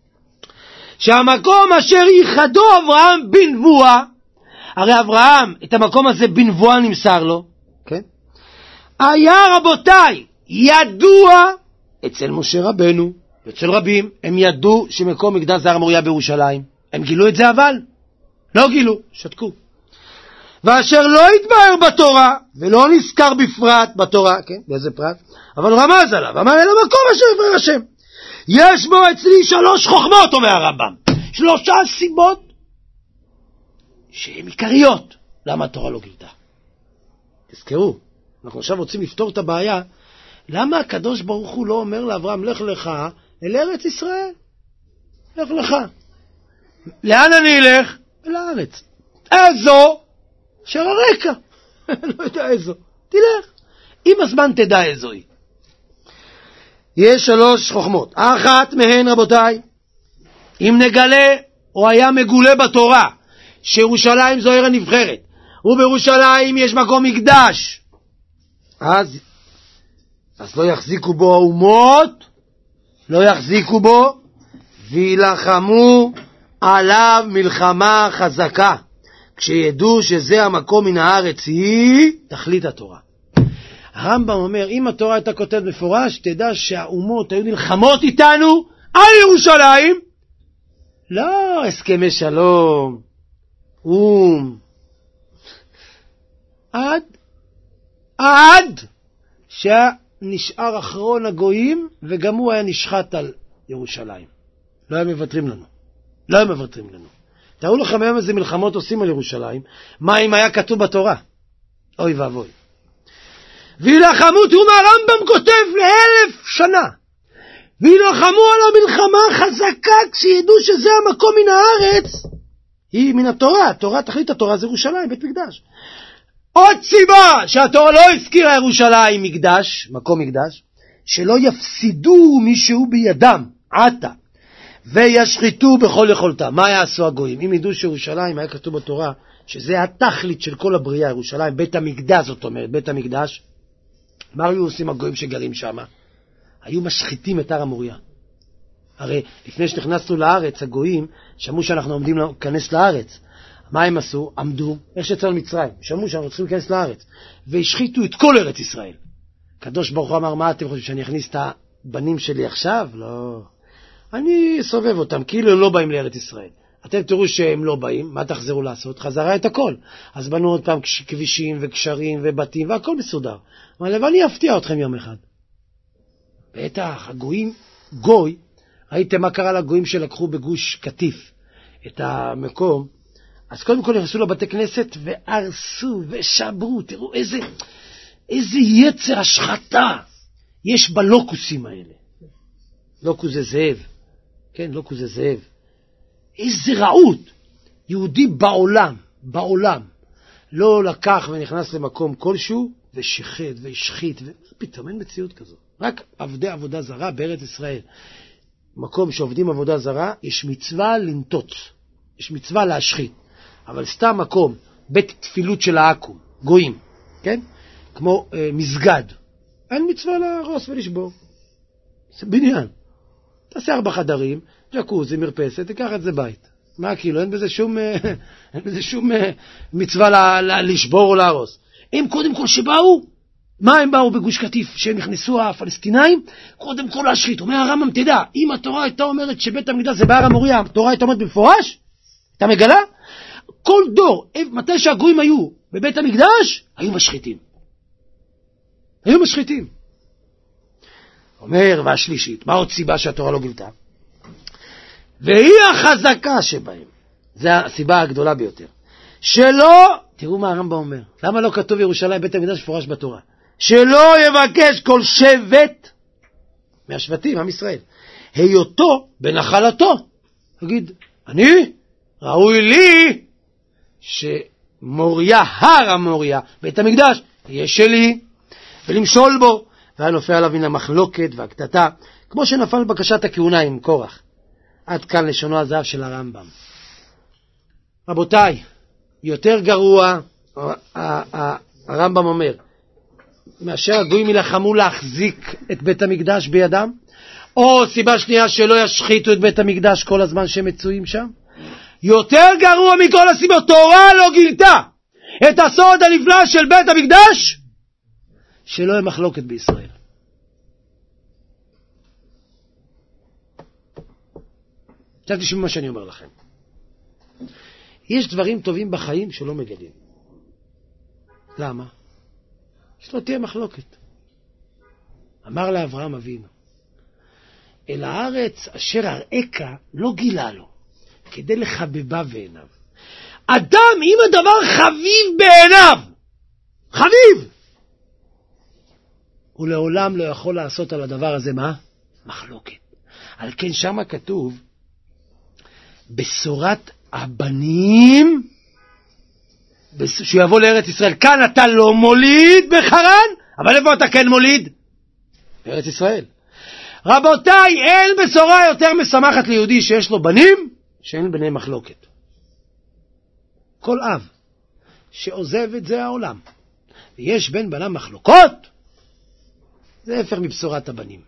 שהמקום אשר ייחדו אברהם בנבואה, הרי אברהם את המקום הזה בנבואה נמסר לו, כן? היה רבותיי ידוע אצל משה רבנו, אצל רבים, הם ידעו שמקום מקדש זה הר המוריה בירושלים. הם גילו את זה אבל? לא גילו, שתקו. ואשר לא התבהר בתורה, ולא נזכר בפרט בתורה, כן, באיזה פרט? אבל רמז עליו, אמר אל המקום אשר יבחר השם. יש בו אצלי שלוש חוכמות, אומר הרמב"ם. שלושה סיבות שהן עיקריות. למה התורה לא גילתה? תזכרו, אנחנו עכשיו רוצים לפתור את הבעיה. למה הקדוש ברוך הוא לא אומר לאברהם, לך לך אל ארץ ישראל? לך לך. לאן אני אלך? אל הארץ. איזו? אשר הרקע. לא יודע איזו. תלך. עם הזמן תדע איזו היא. יש שלוש חוכמות. אחת מהן, רבותיי, אם נגלה, או היה מגולה בתורה, שירושלים זו עיר הנבחרת, ובירושלים יש מקום מקדש, אז, אז לא יחזיקו בו האומות, לא יחזיקו בו, וילחמו עליו מלחמה חזקה, כשידעו שזה המקום מן הארץ, היא תכלית התורה. הרמב"ם אומר, אם התורה הייתה כותבת מפורש, תדע שהאומות היו נלחמות איתנו על ירושלים, לא הסכמי שלום, אום, עד, עד שנשאר אחרון הגויים, וגם הוא היה נשחט על ירושלים. לא היה מבטרים לנו. לא היה מבטרים לנו. תראו לכם היום איזה מלחמות עושים על ירושלים, מה אם היה כתוב בתורה? אוי ואבוי. וילחמו, תראו מה הרמב"ם כותב לאלף שנה, וילחמו על המלחמה חזקה כשידעו שזה המקום מן הארץ, היא מן התורה, התורה, תכלית התורה זה ירושלים, בית מקדש. עוד סיבה שהתורה לא הזכירה ירושלים מקדש, מקום מקדש, שלא יפסידו מישהו בידם, עתה, וישחיתו בכל יכולתם. מה יעשו הגויים? אם ידעו שירושלים, היה כתוב בתורה, שזה התכלית של כל הבריאה, ירושלים, בית המקדש, זאת אומרת, בית המקדש, מה היו עושים הגויים שגרים שם? היו משחיתים את הר המוריה. הרי לפני שנכנסנו לארץ, הגויים שמעו שאנחנו עומדים להיכנס לארץ. מה הם עשו? עמדו, איך שיצאנו מצרים, שמעו שאנחנו צריכים להיכנס לארץ, והשחיתו את כל ארץ ישראל. קדוש ברוך הוא אמר, מה אתם חושבים, שאני אכניס את הבנים שלי עכשיו? לא. אני סובב אותם, כאילו הם לא באים לארץ ישראל. אתם תראו שהם לא באים, מה תחזרו לעשות? חזרה את הכל. אז בנו עוד פעם כבישים וקשרים ובתים, והכל מסודר. אבל אני אפתיע אתכם יום אחד. בטח, הגויים, גוי, ראיתם מה קרה לגויים שלקחו בגוש קטיף את המקום, אז קודם כל נכנסו לבתי כנסת והרסו ושברו, תראו איזה, איזה יצר השחתה יש בלוקוסים האלה. לוקוס זה זאב, כן, לוקוס זה זאב. איזה רעות. יהודי בעולם, בעולם, לא לקח ונכנס למקום כלשהו ושחט והשחית, ופתאום אין מציאות כזו. רק עבדי עבודה זרה בארץ ישראל. מקום שעובדים עבודה זרה, יש מצווה לנטוץ, יש מצווה להשחית. אבל סתם מקום, בית תפילות של העקום, גויים, כן? כמו אה, מסגד. אין מצווה להרוס ולשבור. זה בניין. תעשה ארבע חדרים, ג'קוזי, מרפסת, תיקח את זה בית. מה כאילו? אין בזה שום, אין בזה שום מצווה ל, ל, לשבור או להרוס. הם קודם כל שבאו, מה הם באו בגוש קטיף? שהם נכנסו הפלסטינאים, קודם כל להשחית. אומר הרמב"ם, תדע, אם התורה הייתה אומרת שבית המקדש זה בהר המוריה, התורה הייתה אומרת במפורש, אתה מגלה? כל דור, מתי שהגויים היו בבית המקדש, היו משחיתים. היו משחיתים. אומר, והשלישית, מה עוד סיבה שהתורה לא גילתה? והיא החזקה שבהם. זו הסיבה הגדולה ביותר. שלא, תראו מה הרמב"ם אומר, למה לא כתוב ירושלים בית המקדש מפורש בתורה? שלא יבקש כל שבט מהשבטים, עם ישראל, היותו בנחלתו. תגיד, אני, ראוי לי שמוריה, הר המוריה, בית המקדש, יהיה שלי, ולמשול בו, והיה נופל עליו מן המחלוקת והקטטה, כמו שנפל בקשת הכהונה עם קורח. עד כאן לשונו הזהב של הרמב"ם. רבותיי, יותר גרוע, הרמב"ם אומר, מאשר הגויים ילחמו להחזיק את בית המקדש בידם, או סיבה שנייה שלא ישחיתו את בית המקדש כל הזמן שהם מצויים שם, יותר גרוע מכל הסיבות, תורה לא גילתה את הסוד הנפלא של בית המקדש, שלא יהיה מחלוקת בישראל. עכשיו תשמעו מה שאני אומר לכם. יש דברים טובים בחיים שלא מגלים. למה? שלא תהיה מחלוקת. אמר לאברהם אבינו, אל הארץ אשר אראך לא גילה לו, כדי לחבבה בעיניו. אדם אם הדבר חביב בעיניו, חביב, הוא לעולם לא יכול לעשות על הדבר הזה מה? מחלוקת. על כן שמה כתוב, בשורת הבנים, שיבוא לארץ ישראל, כאן אתה לא מוליד בחרן, אבל איפה אתה כן מוליד? בארץ ישראל. רבותיי, אין בשורה יותר משמחת ליהודי שיש לו בנים, שאין ביניהם מחלוקת. כל אב שעוזב את זה העולם, ויש בין בניו מחלוקות, זה הפך מבשורת הבנים.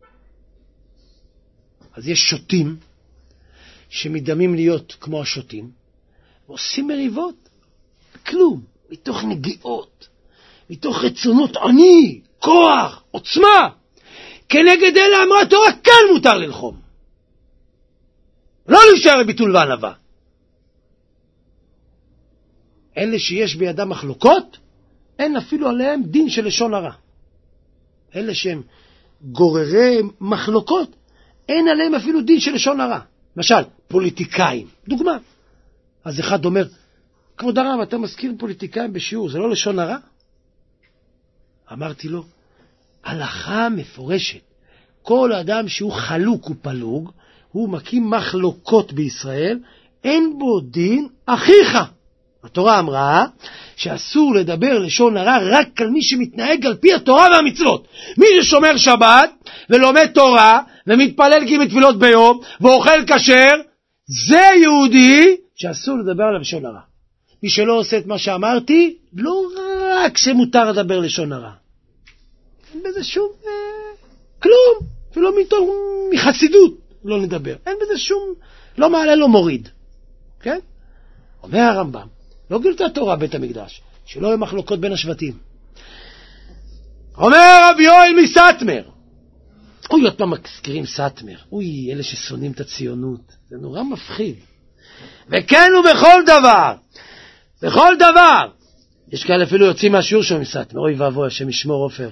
אז יש שוטים, שמדמים להיות כמו השוטים, ועושים מריבות, כלום, מתוך נגיעות, מתוך רצונות עני, כוח, עוצמה, כנגד אלה אמרה התורה, כאן מותר ללחום. לא להישאר בביטול וענווה. אלה שיש בידם מחלוקות, אין אפילו עליהם דין של לשון הרע. אלה שהם גוררי מחלוקות, אין עליהם אפילו דין של לשון הרע. למשל, פוליטיקאים, דוגמה. אז אחד אומר, כבוד הרב, אתה מזכיר פוליטיקאים בשיעור, זה לא לשון הרע? אמרתי לו, הלכה מפורשת. כל אדם שהוא חלוק ופלוג, הוא מקים מחלוקות בישראל, אין בו דין אחיך. התורה אמרה שאסור לדבר לשון הרע רק על מי שמתנהג על פי התורה והמצוות. מי ששומר שבת ולומד תורה ומתפלל כי בתפילות ביום ואוכל כשר, זה יהודי שאסור לדבר עליו לשון הרע. מי שלא עושה את מה שאמרתי, לא רק שמותר לדבר לשון הרע. אין בזה שום אה, כלום, ולא מתוך מחסידות לא נדבר. אין בזה שום, לא מעלה לא מוריד. כן? אומר הרמב"ם, לא גילתה תורה בית המקדש, שלא יהיו מחלוקות בין השבטים. אומר רבי יואל מסטמר, אוי, עוד פעם מזכירים סטמר, אוי, אלה ששונאים את הציונות, זה נורא מפחיד. וכן ובכל דבר, בכל דבר, יש כאלה אפילו יוצאים מהשיעור שם מסטמר, אוי ואבוי, השם ישמור עופר.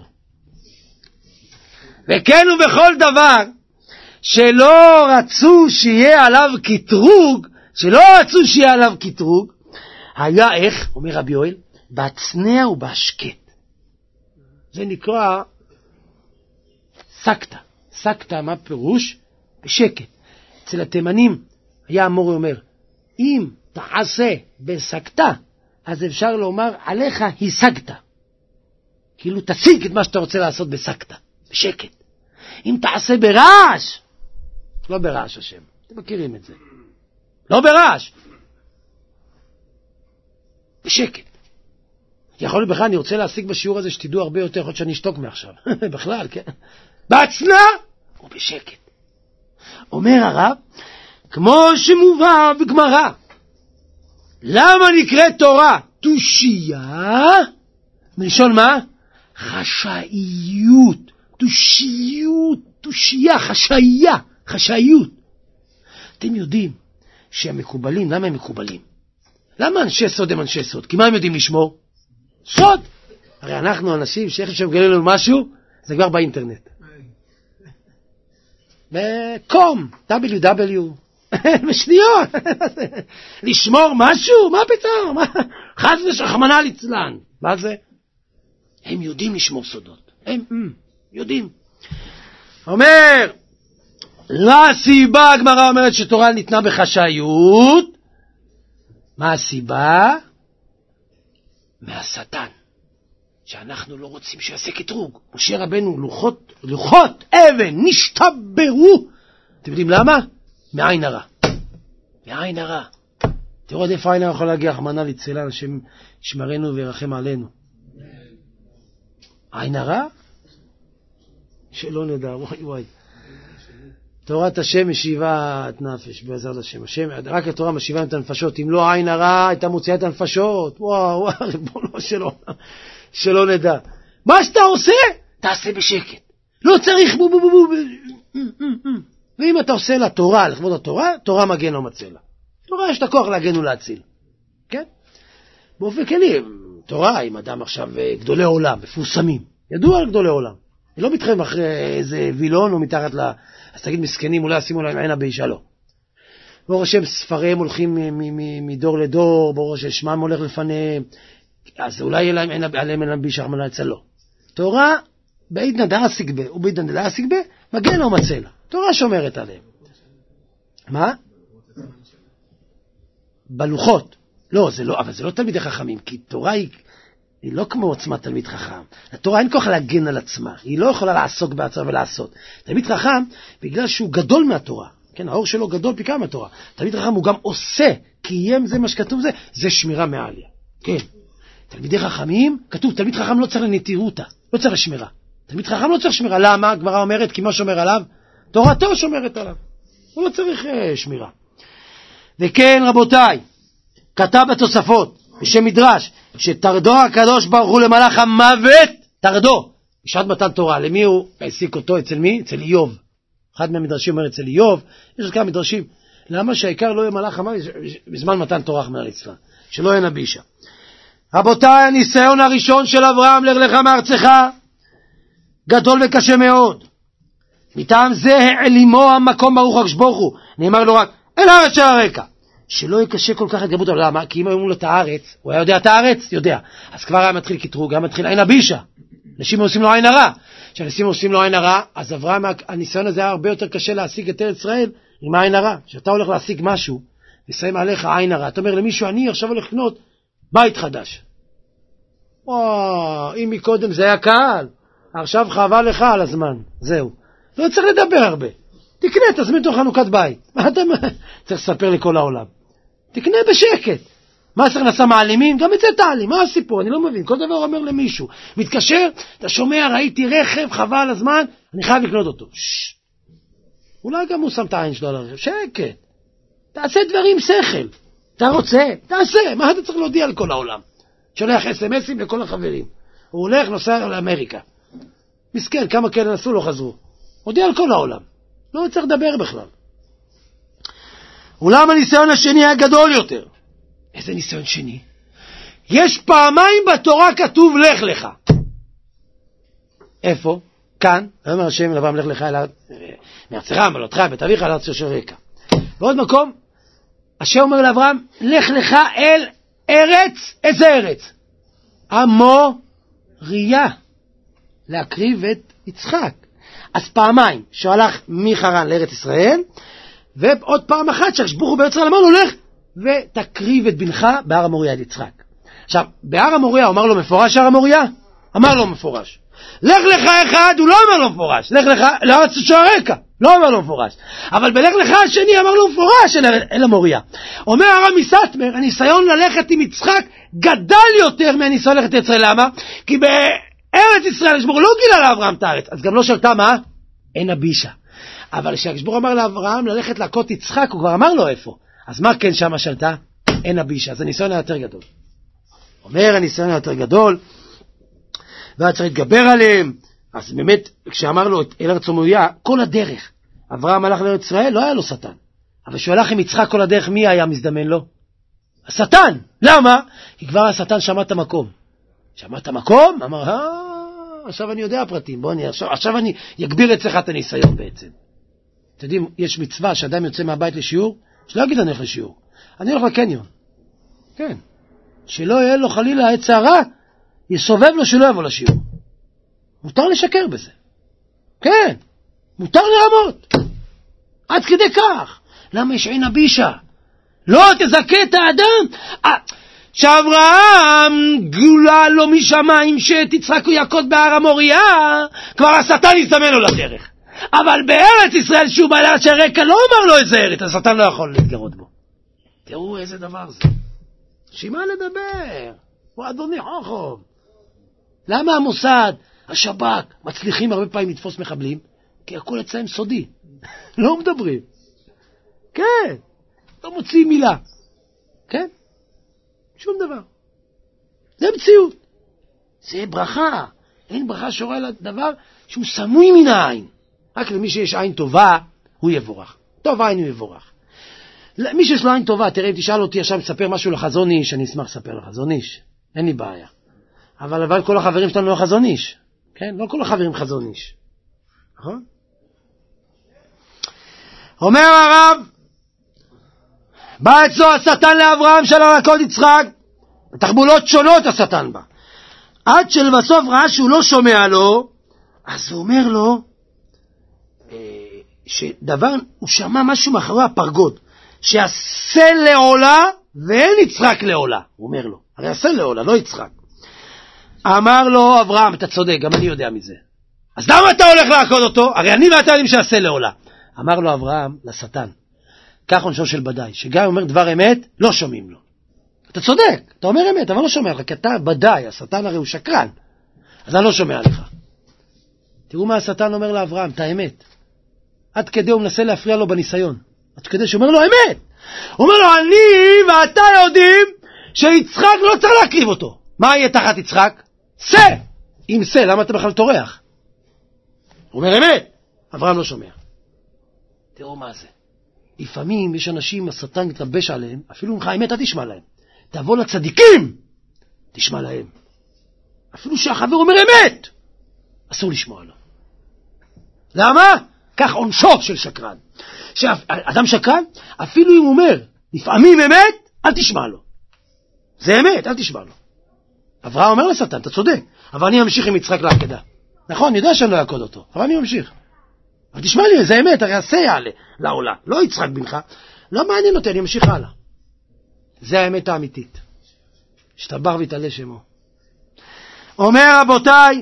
וכן ובכל דבר, שלא רצו שיהיה עליו כתרוג, שלא רצו שיהיה עליו כתרוג, היה איך, אומר רבי יואל, בהצנע ובהשקט. זה נקרא סקטה. סקטה, מה פירוש? בשקט. אצל התימנים היה המורה אומר, אם תעשה בסקטה, אז אפשר לומר עליך השגת. כאילו תשיג את מה שאתה רוצה לעשות בסקטה, בשקט. אם תעשה ברעש, לא ברעש השם, אתם מכירים את זה. לא ברעש. בשקט. יכול להיות בכלל, אני רוצה להשיג בשיעור הזה שתדעו הרבה יותר, יכול להיות שאני אשתוק מעכשיו. בכלל, כן? בהצנע ובשקט. אומר הרב, כמו שמובא בגמרא, למה נקראת תורה? תושייה, מלשון מה? חשאיות. תושיות, תושייה, חשאיה, חשאיות. אתם יודעים שהמקובלים, למה הם מקובלים? למה אנשי סוד הם אנשי סוד? כי מה הם יודעים לשמור? סוד! הרי אנחנו אנשים שאיך שמגלים לנו משהו, זה כבר באינטרנט. בקום, דאבליו דאבליו, בשניות. לשמור משהו? מה פתאום? חס ושחמנה ליצלן. מה זה? הם יודעים לשמור סודות. הם יודעים. אומר, לסיבה, הגמרא אומרת שתורה ניתנה בחשאיות. מה הסיבה? מהשטן. שאנחנו לא רוצים שיעשה קטרוג. משה רבנו, לוחות, לוחות אבן, נשתברו. אתם יודעים למה? מעין הרע. מעין הרע. תראו עד איפה עין הרע יכול להגיע, רחמנא ליצלן, השם ישמרנו וירחם עלינו. עין הרע? שלא נדע, וואי וואי. תורת השם משיבה את נפש, בעזרת השם. השם, רק התורה משיבה את הנפשות. אם לא עין הרע, הייתה מוציאה את הנפשות. וואו, וואו, ריבונו שלא, שלא נדע. מה שאתה עושה, תעשה בשקט. לא צריך בו בו בו בו. ואם אתה עושה לה תורה, לכבוד התורה, תורה מגן או מצלה. תורה יש את הכוח להגן ולהציל. כן? באופן כלי, תורה עם אדם עכשיו גדולי עולם, מפורסמים. ידוע על גדולי עולם. היא לא מתחייב אחרי איזה וילון או מתחת ל... אז תגיד מסכנים, אולי שימו להם עינה באישה, לא. ברוך השם, ספריהם הולכים מדור לדור, ברוך השם, שמם הולך לפניהם, אז אולי יהיה להם עינה עליהם עינה באישה, רחמנא ליצלן, לא. תורה, בעידנא דאסיג בה, ובעידנא דאסיג בה, מגן או מצלה. תורה שומרת עליהם. מה? בלוחות. לא, זה לא, אבל זה לא תלמידי חכמים, כי תורה היא... היא לא כמו עוצמת תלמיד חכם. התורה אין כוח להגן על עצמה. היא לא יכולה לעסוק בעצמה ולעשות. תלמיד חכם, בגלל שהוא גדול מהתורה, כן, האור שלו גדול פי כמה מהתורה. תלמיד חכם הוא גם עושה, קיים זה מה שכתוב זה, זה שמירה מעליה. כן. תלמידי חכמים, כתוב, תלמיד חכם לא צריך לנטירותה, לא צריך לשמירה. תלמיד חכם לא צריך שמירה. למה? הגמרא אומרת, כי מה שומר עליו? תורתו שומרת עליו. הוא לא צריך uh, שמירה. וכן, רבותיי, כתב בתוספות, בשם מדרש, שתרדו הקדוש ברוך הוא למלאך המוות, תרדו, בשעת מתן תורה. למי הוא העסיק אותו? אצל מי? אצל איוב. אחד מהמדרשים אומר אצל איוב, יש עוד כמה מדרשים. למה שהעיקר לא יהיה מלאך המוות בזמן מתן תורה, רחמנא ליצלן, שלא יהיה נביא שם. רבותיי, הניסיון הראשון של אברהם, לך לך מארצך, גדול וקשה מאוד. מטעם זה העלימו המקום ברוך הקדוש ברוך הוא, נאמר לו רק אל הארץ של הרקע, שלא יהיה קשה כל כך התגברות. למה? כי אם היו לו את הארץ, הוא היה יודע את הארץ? יודע. אז כבר היה מתחיל קטרוג, היה מתחיל עין הבישה. אנשים עושים לו עין הרע. כשאנשים עושים לו עין הרע, אז אברהם, הניסיון הזה היה הרבה יותר קשה להשיג את ארץ ישראל עם העין הרע. כשאתה הולך להשיג משהו, ושמים עליך עין הרע, אתה אומר למישהו, אני עכשיו הולך לקנות בית חדש. וואו, אם מקודם זה היה קהל, עכשיו חבל לך על הזמן, זהו. לא צריך לדבר הרבה. תקנה, תזמין אותו חנוכת בית. מה אתה צריך לספר לכל העולם? תקנה בשקט. מה צריך נסע מעלימים? גם את זה תעלים. מה הסיפור? אני לא מבין. כל דבר אומר למישהו. מתקשר, אתה שומע, ראיתי רכב, חבל על הזמן, אני חייב לקנות אותו. שש. אולי גם הוא שם את העין שלו על הרכב. שקט. תעשה דברים שכל. אתה רוצה? תעשה. מה אתה צריך להודיע על כל העולם? שולח אס-אמסים לכל החברים. הוא הולך, נוסע לאמריקה. מסכן, כמה כאלה נסעו לא חזרו. הודיע על כל העולם. לא צריך לדבר בכלל. אולם הניסיון השני היה גדול יותר. איזה ניסיון שני? יש פעמיים בתורה כתוב לך לך. איפה? כאן. אומר השם לאברהם לך לך אל מארצך, מולדתך, בית אביך, אל ארץ אשר אראך. בעוד מקום, השם אומר לאברהם, לך לך אל ארץ, איזה ארץ? המוריה. להקריב את יצחק. אז פעמיים, שהוא הלך מחרן לארץ ישראל, ועוד פעם אחת שהשבוך הוא בארץ ישראל אמר לו, לך ותקריב את בנך בהר המוריה את יצחק. עכשיו, בהר המוריה הוא אמר לו מפורש הר המוריה? אמר לו מפורש. לך לך אחד, הוא לא אמר לו מפורש. לך לך לארץ אשר אראך, לא אמר לו מפורש. אבל בלך לך השני אמר לו מפורש אל, אל המוריה. אומר הרב מסטמר, הניסיון ללכת עם יצחק גדל יותר מהניסיון ללכת לישראל. למה? כי בארץ ישראל השבור לא גילה לאברהם את הארץ, אז גם לא שלטה מה? אין הבישה. אבל כשהשבור אמר לאברהם ללכת להכות יצחק, הוא כבר אמר לו איפה. אז מה כן שם שלטה? אין הבישה. אז הניסיון היה יותר גדול. אומר הניסיון היה יותר גדול, והיה צריך להתגבר עליהם. אז באמת, כשאמר לו אל ארץ המוריה, כל הדרך, אברהם הלך לארץ ישראל, לא היה לו שטן. אבל כשהוא הלך עם יצחק כל הדרך, מי היה מזדמן לו? השטן. למה? כי כבר השטן שמע את המקום. שמע את המקום? אמר, אה, עכשיו אני יודע הפרטים. בוא אני, עכשיו, עכשיו אני אגביר אצלך את הניסיון בעצם. אתם יודעים, יש מצווה שאדם יוצא מהבית לשיעור, שלא יגיד אני הולך לשיעור. אני הולך לקניון. כן. שלא יהיה לו חלילה עץ הרע, יסובב לו שלא יבוא לשיעור. מותר לשקר בזה. כן. מותר לרמות. עד כדי כך. למה יש עין הבישה? לא תזכה את האדם. שאברהם גולה לו משמיים שאת יצחק הוא יכות בהר המוריה, כבר השטן יזמן לו לדרך. אבל בארץ ישראל שהוא בא לארץ אראך לא אמר לו איזה ארץ, השטן לא יכול להתגרות בו. תראו איזה דבר זה. שמה לדבר? הוא אדוני חוכם. למה המוסד, השב"כ, מצליחים הרבה פעמים לתפוס מחבלים? כי הכל אצלם סודי. לא מדברים. כן. לא מוציאים מילה. כן? שום דבר. זה מציאות. זה ברכה. אין ברכה שורה לדבר שהוא סמוי מן העין. רק למי שיש עין טובה, הוא יבורך. טוב עין הוא יבורך. מי שיש לו עין טובה, תראה, אם תשאל אותי עכשיו לספר משהו לחזון איש, אני אשמח לספר לחזון איש. אין לי בעיה. אבל אבל כל החברים שלנו לא חזון איש. כן? לא כל החברים חזון איש. נכון? אומר הרב, בא אצלו השטן לאברהם של הלכות יצחק, בתחבולות שונות השטן בא. עד שלבסוף ראה שהוא לא שומע לו, אז הוא אומר לו, שדבר, הוא שמע משהו מאחורי הפרגוד, שעשה לעולה ואין יצחק לעולה, הוא אומר לו, הרי עשה לעולה, לא יצחק. אמר לו אברהם, אתה צודק, גם אני יודע מזה. אז למה אתה הולך לעקוד אותו? הרי אני ואתה יודעים שעשה לעולה. אמר לו אברהם לשטן, כך עונשו של בדאי, שגם אומר דבר אמת, לא שומעים לו. אתה צודק, אתה אומר אמת, אבל לא שומע לך, כי אתה בדאי, השטן הרי הוא שקרן, אז אני לא שומע לך. תראו מה השטן אומר לאברהם, את האמת. עד כדי הוא מנסה להפריע לו בניסיון. עד כדי שהוא אומר לו אמת. הוא אומר לו, אני ואתה יודעים שיצחק לא צריך להקריב אותו. מה יהיה תחת יצחק? סה! אם סה, למה אתה בכלל תורח? הוא אומר אמת. אברהם לא שומע. תראו מה זה. לפעמים יש אנשים, השטן מתלבש עליהם, אפילו ממך האמת, אתה תשמע להם. תבוא לצדיקים, תשמע להם. אפילו שהחבר אומר אמת, אסור לשמוע לו. למה? כך עונשו של שקרן. שאדם שקרן, אפילו אם הוא אומר, לפעמים אמת, אל תשמע לו. זה אמת, אל תשמע לו. אברהם אומר לשטן, אתה צודק, אבל אני אמשיך עם יצחק לעקדה. נכון, אני יודע שאני לא אעקוד אותו, אבל אני ממשיך. אבל תשמע לי, זה אמת, הרי עשה יעלה לעולה, לא יצחק בנך, לא מעניין אותי, אני אמשיך הלאה. זה האמת האמיתית. שתבר ויתעלה שמו. אומר רבותיי,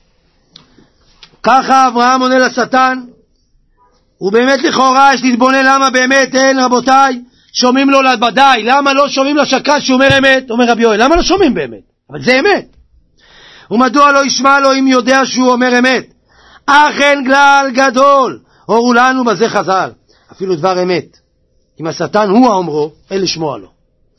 ככה אברהם עונה לשטן, ובאמת לכאורה יש להתבונן למה באמת אין רבותיי, שומעים לו לבדי, למה לא שומעים לשקל שהוא אומר אמת? אומר רבי יואל, למה לא שומעים באמת? אבל זה אמת. ומדוע לא ישמע לו אם יודע שהוא אומר אמת? אך אין גלל גדול, הורו לנו בזה חז"ל, אפילו דבר אמת. אם השטן הוא האומרו, אין לשמוע לו.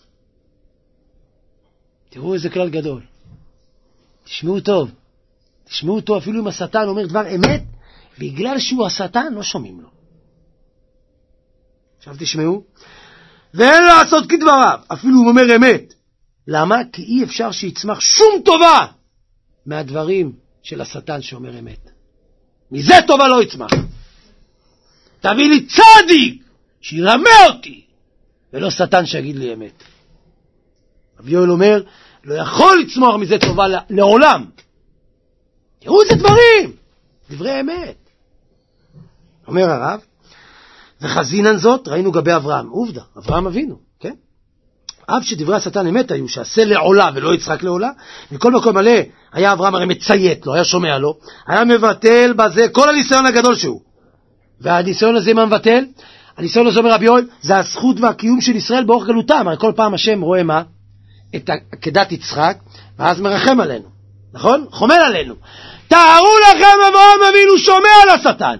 תראו איזה כלל גדול. תשמעו טוב. תשמעו טוב, אפילו אם השטן אומר דבר אמת, בגלל שהוא השטן לא שומעים לו. עכשיו תשמעו. ואין לעשות כדבריו, אפילו הוא אומר אמת. למה? כי אי אפשר שיצמח שום טובה מהדברים של השטן שאומר אמת. מזה טובה לא יצמח. תביא לי צדיק שירמה אותי, ולא שטן שיגיד לי אמת. רבי יואל אומר, לא יכול לצמוח מזה טובה לעולם. תראו איזה דברים, דברי אמת. אומר הרב, וחזינן זאת ראינו גבי אברהם. עובדה, אברהם אבינו, כן? אף שדברי השטן אמת היו שעשה לעולה ולא יצחק לעולה, מכל מקום מלא היה אברהם הרי מציית לו, היה שומע לו, היה מבטל בזה כל הניסיון הגדול שהוא. והניסיון הזה מה מבטל? הניסיון הזה אומר רבי יואל, זה הזכות והקיום של ישראל באורך גלותם. הרי כל פעם השם רואה מה? את עקדת יצחק, ואז מרחם עלינו, נכון? חומל עלינו. תארו לכם אברהם אבינו שומע לשטן.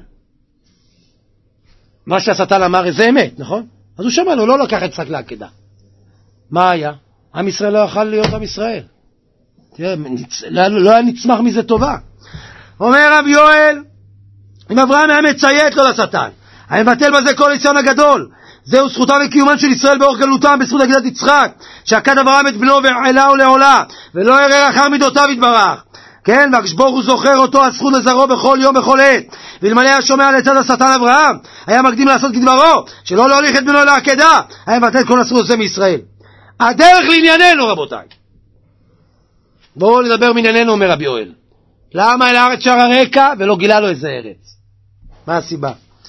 מה שהשטן אמר זה אמת, נכון? אז הוא שמע לו, לא לקח את יצחק לעקדה. מה היה? עם ישראל לא יוכל להיות עם ישראל. תראה, לא, לא היה נצמח מזה טובה. אומר רב יואל, אם אברהם היה מציית לו לשטן, היה מבטל בזה כל ניסיון הגדול. זהו זכותם וקיומן של ישראל באורך גלותם, בזכות עקדת יצחק, שעקד אברהם את בנו ועלה ולעולה, ולא יראה אחר מידותיו יתברך. כן, והקשבור הוא זוכר אותו הזכות לזרעו בכל יום בכל עת. ואלמלא היה שומע לצד השטן אברהם, היה מקדים לעשות כדברו, שלא להוליך את בנו לעקדה, היה מבטל כל הזכות הזה מישראל. הדרך לענייננו רבותיי. בואו נדבר מענייננו, אומר רבי יואל. למה אל הארץ שער הרקע ולא גילה לו איזה ארץ? מה הסיבה?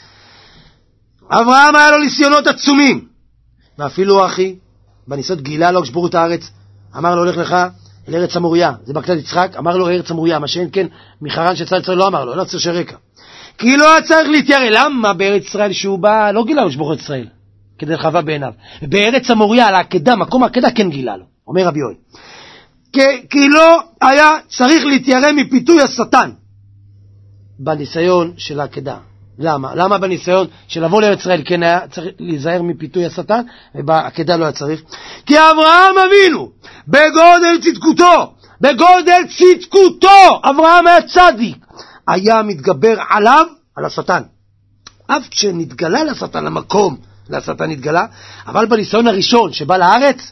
אברהם היה לו ניסיונות עצומים, ואפילו אחי, בניסות גילה לו כשבורו את הארץ, אמר לו הולך לך אל ארץ המוריה, זה בקלת יצחק, אמר לו ארץ המוריה, מה שאין כן מחרן שצד ישראל לא אמר לו, לא צריך שרקע. כי לא צריך להתיירא, למה בארץ ישראל שהוא בא, לא גילה לו כשבורו את ישראל, כדי לחווה בעיניו. בארץ המוריה, על העקדה, מקום העקדה כן גילה לו, אומר רבי יואל. כי, כי לא היה צריך להתיירא מפיתוי השטן, בניסיון של העקדה. למה? למה בניסיון של לבוא לארץ ישראל כן היה צריך להיזהר מפיתוי השטן, ובעקדה לא היה צריך? כי אברהם אבינו, בגודל צדקותו, בגודל צדקותו, אברהם היה צדיק, היה מתגבר עליו, על השטן. אף כשנתגלה לשטן למקום, לשטן נתגלה, אבל בניסיון הראשון שבא לארץ,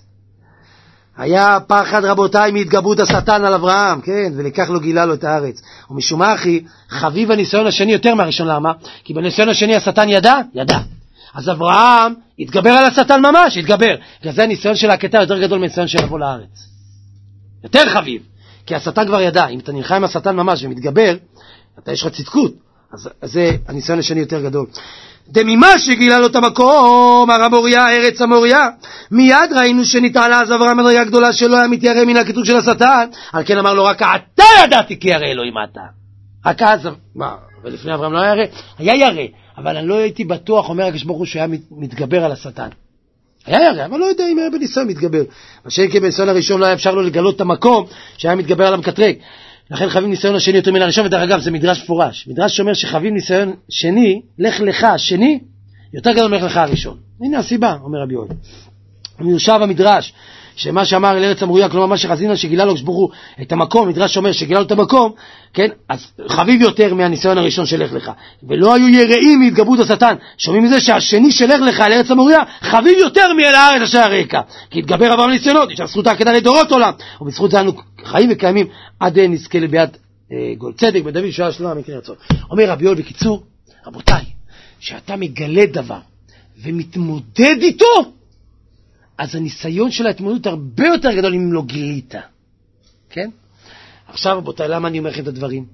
היה פחד רבותיי מהתגברות השטן על אברהם, כן, ולקח לו גילה לו את הארץ. ומשום מה אחי, חביב הניסיון השני יותר מהראשון, למה? כי בניסיון השני השטן ידע? ידע. אז אברהם התגבר על השטן ממש, התגבר. זה הניסיון של העקדה יותר גדול מהניסיון של לבוא לארץ. יותר חביב, כי השטן כבר ידע, אם אתה נלחם עם השטן ממש ומתגבר, אתה יש לך צדקות. אז זה הניסיון השני יותר גדול. דמימה שגילה לו את המקום, הר המוריה, ארץ המוריה, מיד ראינו שנתעלה אז אברהם מדרגה גדולה שלא היה מתיירא מן הקטרוג של השטן, על כן אמר לו רק אתה ידעתי כי ירא אלוהים אתה. רק אז, מה, ולפני אברהם לא היה ירא? היה ירא, אבל אני לא הייתי בטוח, אומר הקדוש ברוך הוא שהיה מתגבר על השטן. היה ירא, אבל לא יודע אם היה בניסיון מתגבר. מה שאין בניסיון הראשון לא היה אפשר לו לגלות את המקום שהיה מתגבר על המקטרג. לכן חייבים ניסיון השני יותר מן הראשון, ודרך אגב זה מדרש פורש. מדרש שאומר שחייבים ניסיון שני, לך לך השני, יותר גדול מלך לך הראשון. הנה הסיבה, אומר רבי יואל. מיושב המדרש, שמה שאמר אל ארץ המוריה, כלומר מה שחזינה שגילה לו כשבורו את המקום, מדרש שאומר שגילה לו את המקום, כן, אז חביב יותר מהניסיון הראשון שלך לך. ולא היו יראים מהתגברות השטן. שומעים מזה שהשני שלך לך אל ארץ המוריה, חביב יותר מאל הארץ אשר הרקע. כי התגבר עבר ניסיונות, יש זכות העקדה לדורות עולם, ובזכות זה אנו חיים וקיימים עד נזכה לביאת אה, גול צדק בדוד שעה שלום מקרה רצון. אומר רבי יואל בקיצור, רבותיי, שאתה מגלה דבר ומתמודד איתו, אז הניסיון של ההתמודדות הרבה יותר גדול אם לא גילית. כן? עכשיו, רבותיי, למה אני אומר לכם את הדברים?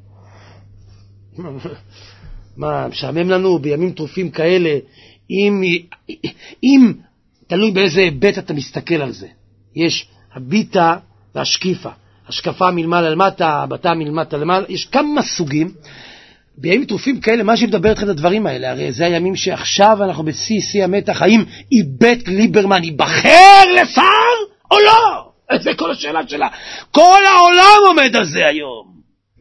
מה, משעמם לנו בימים טרופים כאלה, אם, אם תלוי באיזה היבט אתה מסתכל על זה. יש הביטה והשקיפה. השקפה מלמעלה למטה, הבטה מלמטה למעלה, יש כמה סוגים. בימים טרופים כאלה, מה שמדבר אתכם את הדברים האלה, הרי זה הימים שעכשיו אנחנו בשיא, שיא המתח, האם איבט ליברמן ייבחר לשר או לא? זה כל השאלה שלה. כל העולם עומד על זה היום.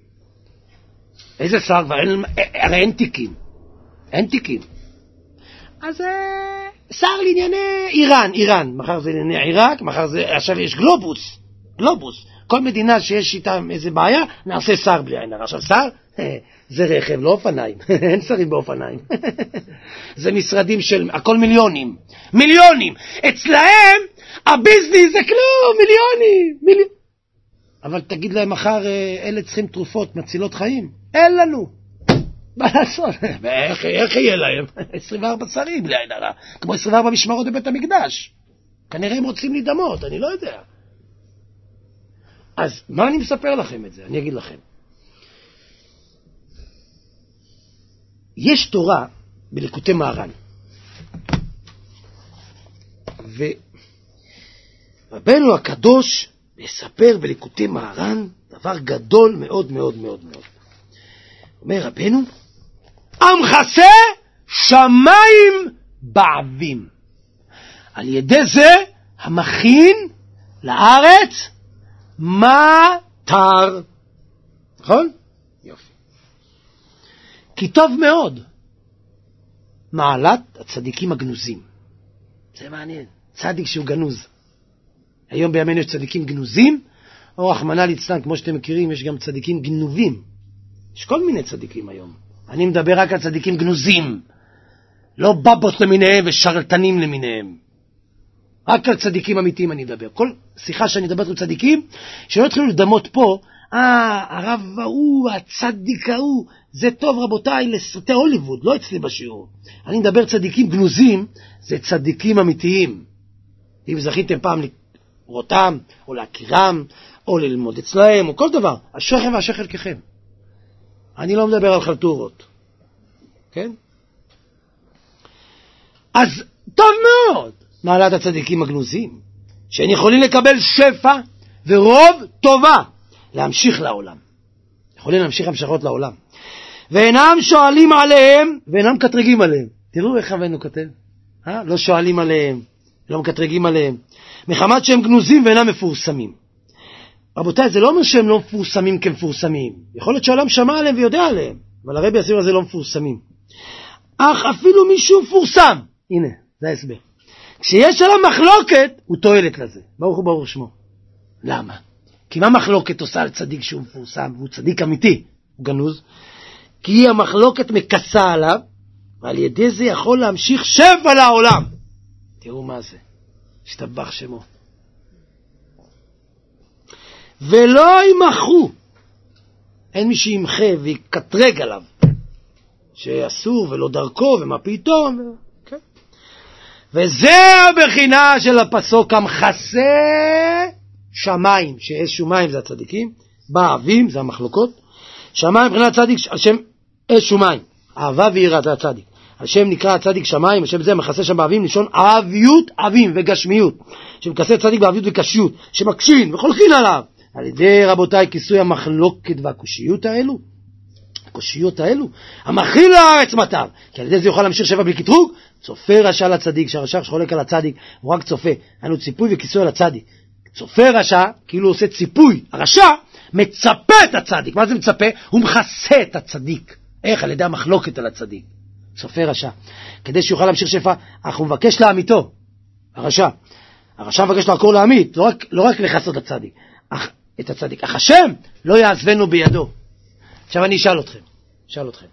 איזה שר כבר? אין, הרי אין תיקים. אין תיקים. אז שר לענייני איראן, איראן. מחר זה לענייני עיראק, מחר זה, עכשיו יש גלובוס. גלובוס. כל מדינה שיש איתה איזה בעיה, נעשה שר בלי עין הרע. עכשיו שר, זה רכב, לא אופניים. אין שרים באופניים. זה משרדים של, הכל מיליונים. מיליונים. אצלהם, הביזנס זה כלום, מיליונים. מיליון. אבל תגיד להם מחר, אלה צריכים תרופות, מצילות חיים. אין לנו. מה לעשות? איך, איך יהיה להם? עשרים וארבע שרים בלי עין הרע. כמו עשרים וארבע משמרות בבית המקדש. כנראה הם רוצים להידמות, אני לא יודע. אז מה אני מספר לכם את זה? אני אגיד לכם. יש תורה בליקוטי מהר"ן. ורבנו הקדוש מספר בליקוטי מהר"ן דבר גדול מאוד מאוד מאוד מאוד. אומר רבנו, המכסה שמיים בעבים. על ידי זה המכין לארץ מטר. נכון? יופי. כי טוב מאוד מעלת הצדיקים הגנוזים. זה מעניין. צדיק שהוא גנוז. היום בימינו יש צדיקים גנוזים, או רחמנא ליצלן, כמו שאתם מכירים, יש גם צדיקים גנובים. יש כל מיני צדיקים היום. אני מדבר רק על צדיקים גנוזים. לא בבות למיניהם ושרלטנים למיניהם. רק על צדיקים אמיתיים אני מדבר. כל שיחה שאני מדבר עם צדיקים, שלא התחילו לדמות פה, אה, הרב ההוא, הצדיק ההוא, זה טוב רבותיי לסרטי הוליווד, לא אצלי בשיעור. אני מדבר צדיקים גנוזים, זה צדיקים אמיתיים. אם זכיתם פעם לראותם, או להכירם, או ללמוד אצלהם, או כל דבר, אשריכם ואשרי חלקכם. אני לא מדבר על חלטורות. כן? אז טוב מאוד, מעלת הצדיקים הגנוזים, שהם יכולים לקבל שפע ורוב טובה, להמשיך לעולם. יכולים להמשיך המשכות לעולם. ואינם שואלים עליהם, ואינם קטרגים עליהם. תראו איך רבנו כותב. אה? לא שואלים עליהם, לא מקטרגים עליהם. מחמת שהם גנוזים ואינם מפורסמים. רבותיי, זה לא אומר שהם לא מפורסמים כמפורסמים. יכול להיות שהעולם שמע עליהם ויודע עליהם, אבל הרבי הסביר הזה לא מפורסמים. אך אפילו מישהו מפורסם. הנה, זה ההסבר. כשיש עליו מחלוקת, הוא תועלת לזה. ברוך הוא ברוך שמו. למה? כי מה מחלוקת עושה על צדיק שהוא מפורסם, והוא צדיק אמיתי, הוא גנוז? כי המחלוקת מקסה עליו, ועל ידי זה יכול להמשיך שפע לעולם. תראו מה זה. השתבח שמו. ולא ימחו. אין מי שימחה ויקטרג עליו. שאסור ולא דרכו ומה פתאום. כן. וזה הבחינה של הפסוק המכסה שמיים, שאש ומים זה הצדיקים, באבים זה המחלוקות, שמיים מבחינת צדיק על שם אש ומים, אהבה ויראה זה הצדיק, על שם נקרא הצדיק שמיים, על שם זה מכסה שם באבים, לשון אהביות אבים וגשמיות, שמכסה צדיק באביות וקשיות, שמקשין וחולקין עליו, על ידי רבותיי כיסוי המחלוקת והקושיות האלו, הקושיות האלו, המכין לארץ מטר, כי על ידי זה יוכל להמשיך שבע בלי קטרוג, צופה רשע לצדיק, שהרשע שחולק על הצדיק, הוא רק צופה, היה לו ציפוי וכיסוי על הצדיק, צופה רשע, כאילו הוא עושה ציפוי, הרשע מצפה את הצדיק, מה זה מצפה? הוא מכסה את הצדיק, איך? על ידי המחלוקת על הצדיק, צופה רשע, כדי שיוכל להמשיך שפע, אך הוא מבקש להמיתו, הרשע, הרשע מבקש לעקור להמית, לא רק, לא רק לחסות את הצדיק, אך, את הצדיק, אך השם לא יעזבנו בידו. עכשיו אני אשאל אתכם, אשאל אתכם,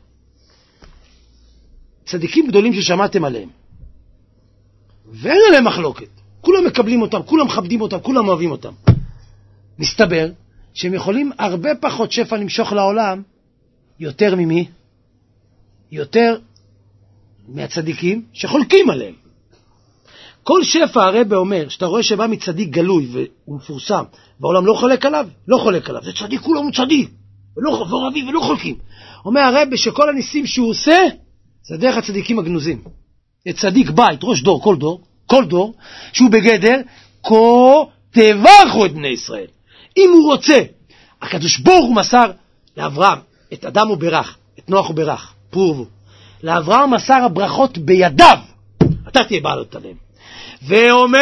צדיקים גדולים ששמעתם עליהם, ואין עליהם מחלוקת, כולם מקבלים אותם, כולם מכבדים אותם, כולם אוהבים אותם. מסתבר שהם יכולים הרבה פחות שפע למשוך לעולם, יותר ממי? יותר מהצדיקים שחולקים עליהם. כל שפע הרבה אומר, שאתה רואה שבא מצדיק גלוי והוא מפורסם, והעולם לא חולק עליו, לא חולק עליו, זה צדיק, כולם הוא צדיק, ולא רבים ולא חולקים. אומר הרבה שכל הניסים שהוא עושה, זה דרך הצדיקים הגנוזים. זה צדיק בית, ראש דור, כל דור, כל דור, שהוא בגדר, כה תברכו את בני ישראל. אם הוא רוצה, הקדוש ברוך הוא מסר לאברהם, את אדם הוא ברך, את נוח הוא ברך, פורבו. לאברהם מסר הברכות בידיו, אתה תהיה בעלות עליהם. ואומר,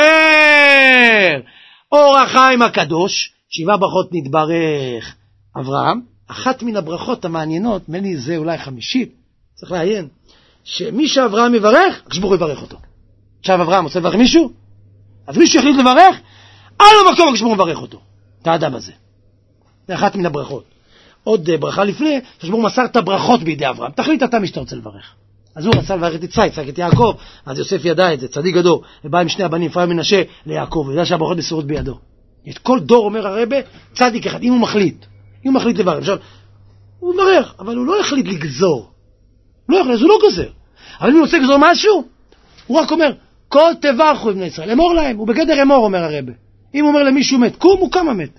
אור החיים הקדוש, שבעה ברכות נתברך אברהם, אחת מן הברכות המעניינות, מני זה אולי חמישית, צריך לעיין, שמי שאברהם יברך, הקשבור יברך אותו. עכשיו אברהם רוצה לברך מישהו, אז מישהו יחליט לברך, על המקום הקשבור מברך אותו, את האדם הזה. זה אחת מן הברכות. עוד ברכה לפני, הקשבור מסר את הברכות בידי אברהם, תחליט אתה מי שאתה רוצה לברך. אז הוא רצה לברך את יצחק, יצחק את יעקב, אז יוסף ידע את זה, צדיק גדול, ובא עם שני הבנים, אפרים ומנשה ליעקב, וידע שהברכות מסורות בידו. את כל דור אומר הרבה, צדיק אחד, אם הוא מחליט, אם הוא מחליט לברך, עכשיו, הוא מברך, אבל הוא לא החליט לגזור, לא יחליט, אז הוא לא גוזר, אבל אם הוא רוצה לגזור משהו, הוא רק אומר, כל תברכו את בני ישראל, אמור להם, הוא בגדר אמור, אומר הרבה, אם הוא אומר למישהו מת, קום הוא כמה מת,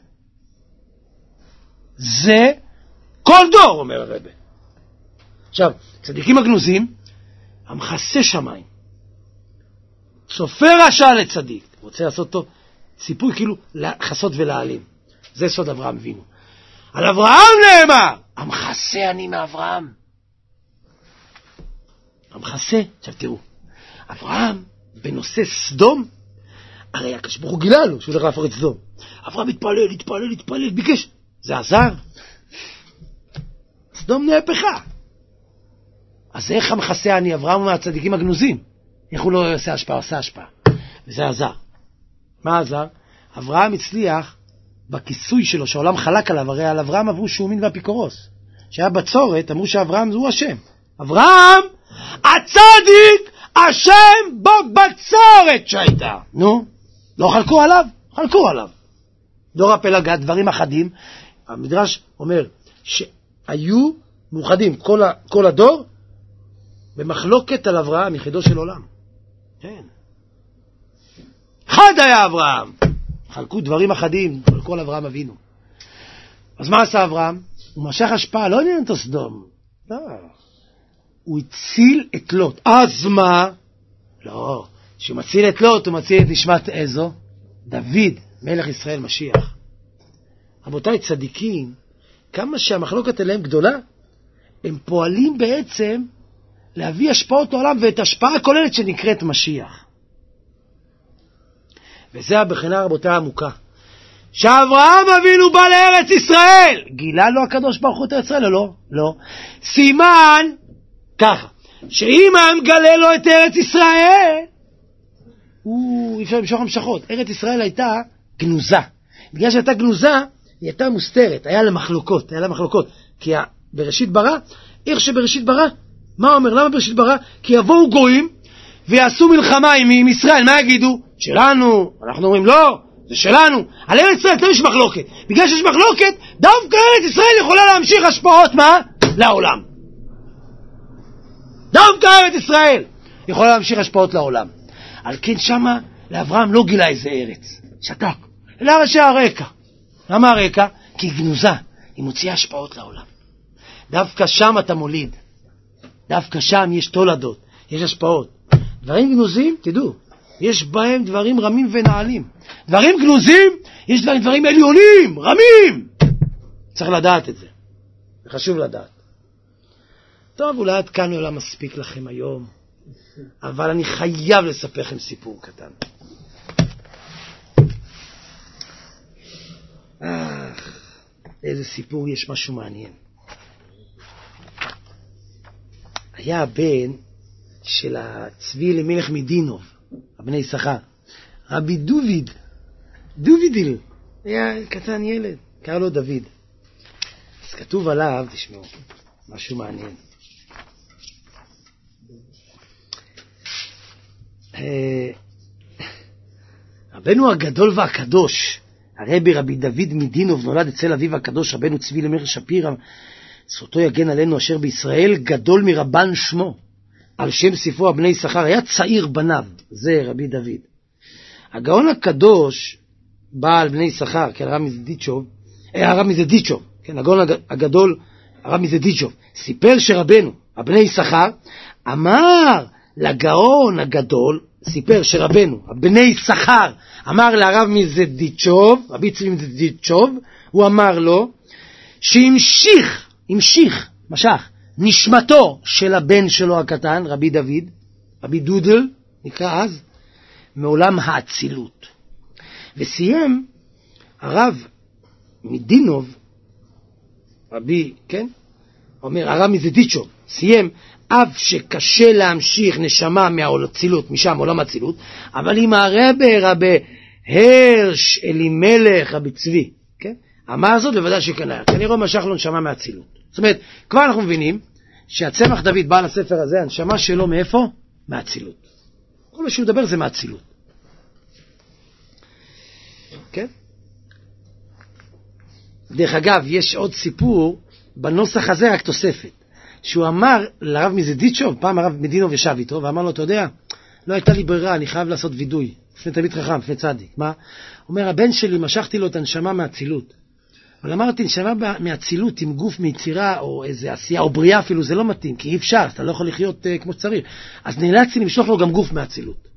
זה כל דור, אומר הרבה. עכשיו, צדיקים הגנוזים, המחסה שמיים, סופר רשע לצדיק, רוצה לעשות טוב, ציפוי כאילו לחסות ולהעלים, זה סוד אברהם אבינו. על אברהם נאמר, המחסה אני מאברהם. המחסה, עכשיו תראו, אברהם בנושא סדום, הרי הקדוש ברוך הוא גילה לו שהוא הולך להפוך את סדום. אברהם התפלל, התפלל, התפלל, ביקש, זה עזר. סדום נהפכה. אז איך המחסה אני, אברהם מהצדיקים הגנוזים? איך הוא לא עושה השפעה? עושה השפעה. וזה עזר. מה עזר? אברהם הצליח בכיסוי שלו, שהעולם חלק עליו, הרי על אברהם עברו שומין והפיקורוס. שהיה בצורת, אמרו שאברהם הוא השם. אברהם, הצדיק, השם בבצורת שהייתה. נו, לא חלקו עליו? חלקו עליו. דור הפלגה, דברים אחדים. המדרש אומר שהיו מאוחדים כל, ה, כל הדור, במחלוקת על אברהם, יחידו של עולם. כן. אחד היה אברהם. חלקו דברים אחדים, חלקו על אברהם אבינו. אז מה עשה אברהם? הוא משך השפעה, לא עניין אותו סדום. לא. הוא הציל את לוט. אז מה? לא. שהוא מציל את לוט, הוא מציל את נשמת איזו? דוד, מלך ישראל משיח. רבותיי, צדיקים, כמה שהמחלוקת אליהם גדולה, הם פועלים בעצם להביא השפעות לעולם, ואת השפעה הכוללת שנקראת משיח. וזה הבחינה, רבותיי, העמוקה. שאברהם אבינו בא לארץ ישראל, גילה לו הקדוש ברוך הוא את ארץ ישראל, או לא? לא. סימן, ככה, שאם העם גלה לו את ארץ ישראל, הוא אפשר למשוך המשכות. ארץ ישראל הייתה גנוזה. בגלל שהייתה גנוזה, היא הייתה מוסתרת, היה לה מחלוקות, היה לה מחלוקות. כי בראשית ברא, איך שבראשית ברא, מה אומר? למה בראשית ברא? כי יבואו גויים ויעשו מלחמה עם ישראל, מה יגידו? שלנו, אנחנו אומרים לא, זה שלנו. על ארץ ישראל יש מחלוקת. בגלל שיש מחלוקת, דווקא ארץ ישראל יכולה להמשיך השפעות, מה? לעולם. דווקא ארץ ישראל יכולה להמשיך השפעות לעולם. על כן שמה לאברהם לא גילה איזה ארץ, שתק, אלא ראשי הרקע. למה הרקע? כי היא גנוזה, היא מוציאה השפעות לעולם. דווקא שם אתה מוליד, דווקא שם יש תולדות, יש השפעות. דברים גנוזים, תדעו, יש בהם דברים רמים ונעלים. דברים גנוזים, יש דברים, דברים עליונים, רמים. צריך לדעת את זה, זה חשוב לדעת. טוב, אולי עד כאן אולי מספיק לכם היום, אבל אני חייב לספר לכם סיפור קטן. אך, איזה סיפור, יש משהו מעניין. היה הבן של הצבי למלך מדינוב, הבני יששכר, רבי דוד, דובידיל, היה קטן ילד, קרא לו דוד. אז כתוב עליו, תשמעו, משהו מעניין. רבנו הגדול והקדוש, הרבי רבי דוד מדינוב, נולד אצל אביו הקדוש רבנו צבי למלך שפירא, זכותו יגן עלינו אשר בישראל, גדול מרבן שמו, על שם ספרו הבני יששכר, היה צעיר בניו, זה רבי דוד. הגאון הקדוש בא על בני יששכר, כן, הרב מזדיצ'וב, אה, הרב מזדיצ'וב, כן, הגאון הגדול, הרב מזדיצ'וב, סיפר שרבנו, הבני יששכר, אמר לגאון הגדול, סיפר שרבנו, הבני יששכר, אמר לרב מזדיצ'וב, רבי צבי מזדיצ'וב, הוא אמר לו, שהמשיך, המשיך, משך, נשמתו של הבן שלו הקטן, רבי דוד, רבי דודל, נקרא אז, מעולם האצילות. וסיים הרב מדינוב, רבי, כן? אומר, הרב מזדיצ'וב, סיים, אף שקשה להמשיך נשמה מהאצילות, משם עולם האצילות, אבל אם הרבי, רבי הרש אלימלך, רבי צבי, כן? אמר זאת, בוודאי שכנראה, כנראה משך לו נשמה מהאצילות. זאת אומרת, כבר אנחנו מבינים שהצמח דוד בעל הספר הזה, הנשמה שלו מאיפה? מהאצילות. כל מה שהוא מדבר זה מהאצילות. כן? דרך אגב, יש עוד סיפור בנוסח הזה, רק תוספת, שהוא אמר לרב מזדיצ'וב, פעם הרב מדינוב ישב איתו, ואמר לו, אתה יודע, לא הייתה לי ברירה, אני חייב לעשות וידוי, לפני תלמיד חכם, לפני צדיק. מה? הוא אומר, הבן שלי, משכתי לו את הנשמה מהאצילות. אבל אמרתי, נשמה מהאצילות עם גוף מיצירה, או איזה עשייה, או בריאה אפילו, זה לא מתאים, כי אי אפשר, אתה לא יכול לחיות uh, כמו שצריך. אז נאלצתי למשוך לו גם גוף מהאצילות.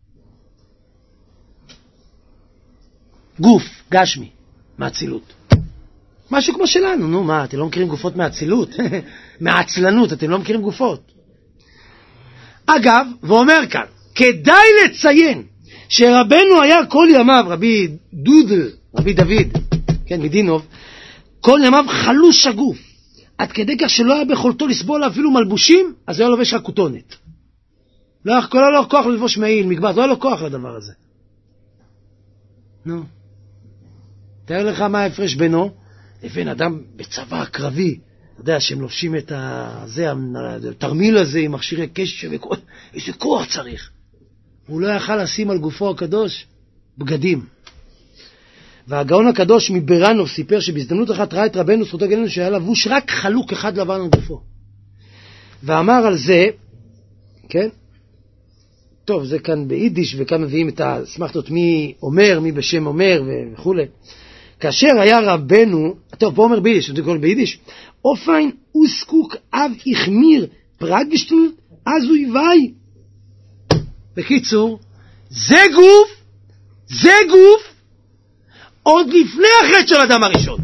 גוף, גשמי, מהאצילות. משהו כמו שלנו, נו, מה, אתם לא מכירים גופות מהאצילות? מהעצלנות, אתם לא מכירים גופות. אגב, ואומר כאן, כדאי לציין שרבנו היה כל ימיו, רבי דודל, רבי דוד, כן, מדינוב, כל ימיו חלוש הגוף, עד כדי כך שלא היה ביכולתו לסבול אפילו מלבושים, אז היה לובש רק כותונת. לא היה לו כוח ללבוש מעיל, מגבעת, לא היה לו כוח לדבר הזה. נו, תאר לך מה ההפרש בינו, לבין אדם בצבא הקרבי, אתה יודע שהם לובשים את הזה, התרמיל הזה עם מכשירי קשר, איזה כוח צריך. הוא לא יכל לשים על גופו הקדוש בגדים. והגאון הקדוש מברנוב סיפר שבהזדמנות אחת ראה את רבנו זכותו גדולה שהיה לבוש רק חלוק אחד לבן על גופו. ואמר על זה, כן? טוב, זה כאן ביידיש, וכאן מביאים את הסמכתות מי אומר, מי בשם אומר וכו'. כאשר היה רבנו, טוב, פה אומר ביידיש, זה קורא ביידיש, אופיין אוסקוק אב יחמיר פרגשטל, אז הוא יוואי. בקיצור, זה גוף, זה גוף, עוד לפני החטא של אדם הראשון.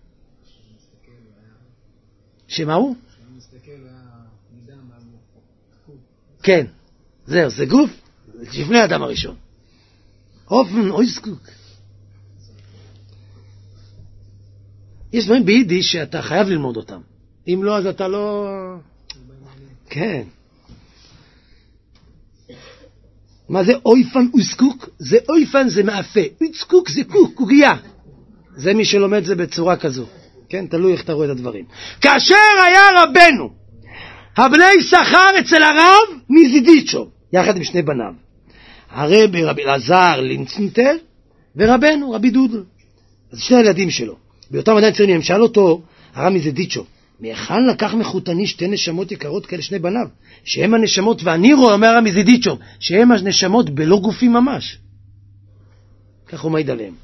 שמה הוא? כן, זהו, זה גוף, לפני אדם הראשון. אופן אוסקוק. יש דברים ביידיש שאתה חייב ללמוד אותם. אם לא, אז אתה לא... כן. מה זה אויפן וסקוק? זה אויפן זה מאפה. וסקוק זה קוק, קוגיה. זה מי שלומד זה בצורה כזו. כן, תלוי איך אתה רואה את הדברים. כאשר היה רבנו, הבני יששכר אצל הרב מזדיצ'וב, יחד עם שני בניו. הרבי רבי אלעזר לינצנטר, ורבנו רבי דודל. אז שני הילדים שלו. באותם עדיין צעירים, שאל אותו הרב מזדיצ'וב, מהיכן לקח מחותני שתי נשמות יקרות כאלה שני בניו, שהם הנשמות, ואני רואה, אומר הרב מזדיצ'וב, שהם הנשמות בלא גופים ממש. כך הוא מעיד עליהם.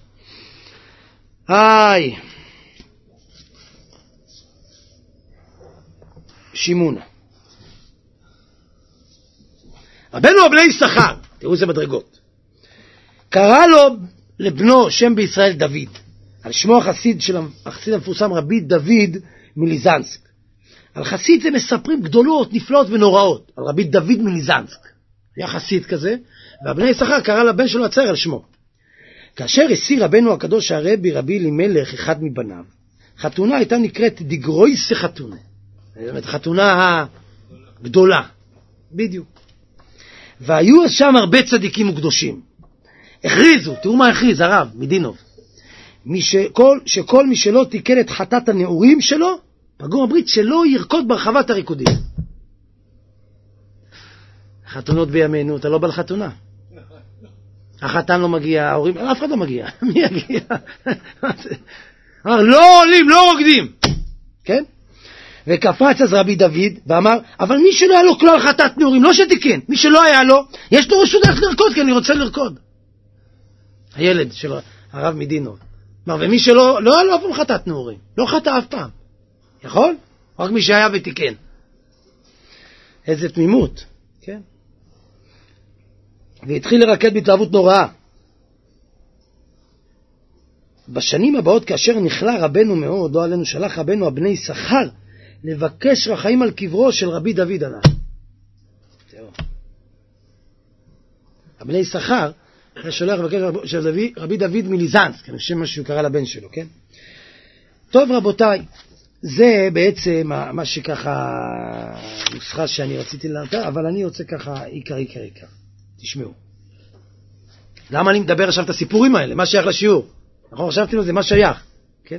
היי. שימונה. רבנו הבני יששכר, תראו איזה מדרגות. קרא לו לבנו שם בישראל דוד. על שמו החסיד של החסיד המפורסם רבי דוד מליזנסק. על חסיד זה מספרים גדולות, נפלאות ונוראות. על רבי דוד מליזנסק. היה חסיד כזה, והבני יששכר קרא לבן שלו עצר על שמו. כאשר הסיר רבנו הקדוש הרבי רבי אלימלך אחד מבניו, חתונה הייתה נקראת דגרויסה חתונה. זאת אומרת, חתונה הגדולה. בדיוק. והיו שם הרבה צדיקים וקדושים. הכריזו, תראו מה הכריז הרב מדינוב. מי שכל, שכל מי שלא תיקן את חטאת הנעורים שלו, פגום הברית שלא ירקוד ברחבת הריקודים. חתונות בימינו, אתה לא בא לחתונה. החתן לא מגיע, ההורים, אף אחד לא מגיע. מי יגיע? אמר, לא עולים, לא רוקדים. כן? וקפץ אז רבי דוד ואמר, אבל מי שלא היה לו כלל חטאת נעורים, לא שתיקן, מי שלא היה לו, יש לו רשות איך לרקוד, כי אני רוצה לרקוד. הילד של הרב מדינוב. ומי שלא, לא, לא אף פעם חטאת נעורים. לא חטא אף פעם. יכול? רק מי שהיה ותיקן. איזה תמימות. כן? והתחיל לרקד בהתלהבות נוראה. בשנים הבאות, כאשר נכלה רבנו מאוד, לא עלינו, שלח רבנו הבני שכר, לבקש רחמים על קברו של רבי דוד הנ"ל. הבני שכר, היה שולח לבקש של רבי, רבי דוד מליזנסק, אני חושב מה שהוא קרא לבן שלו, כן? טוב רבותיי, זה בעצם מה שככה נוסחה שאני רציתי לנתר, אבל אני רוצה ככה עיקר עיקר עיקר. תשמעו. למה אני מדבר עכשיו את הסיפורים האלה? מה שייך לשיעור? אנחנו חשבתי לו זה מה שייך, כן?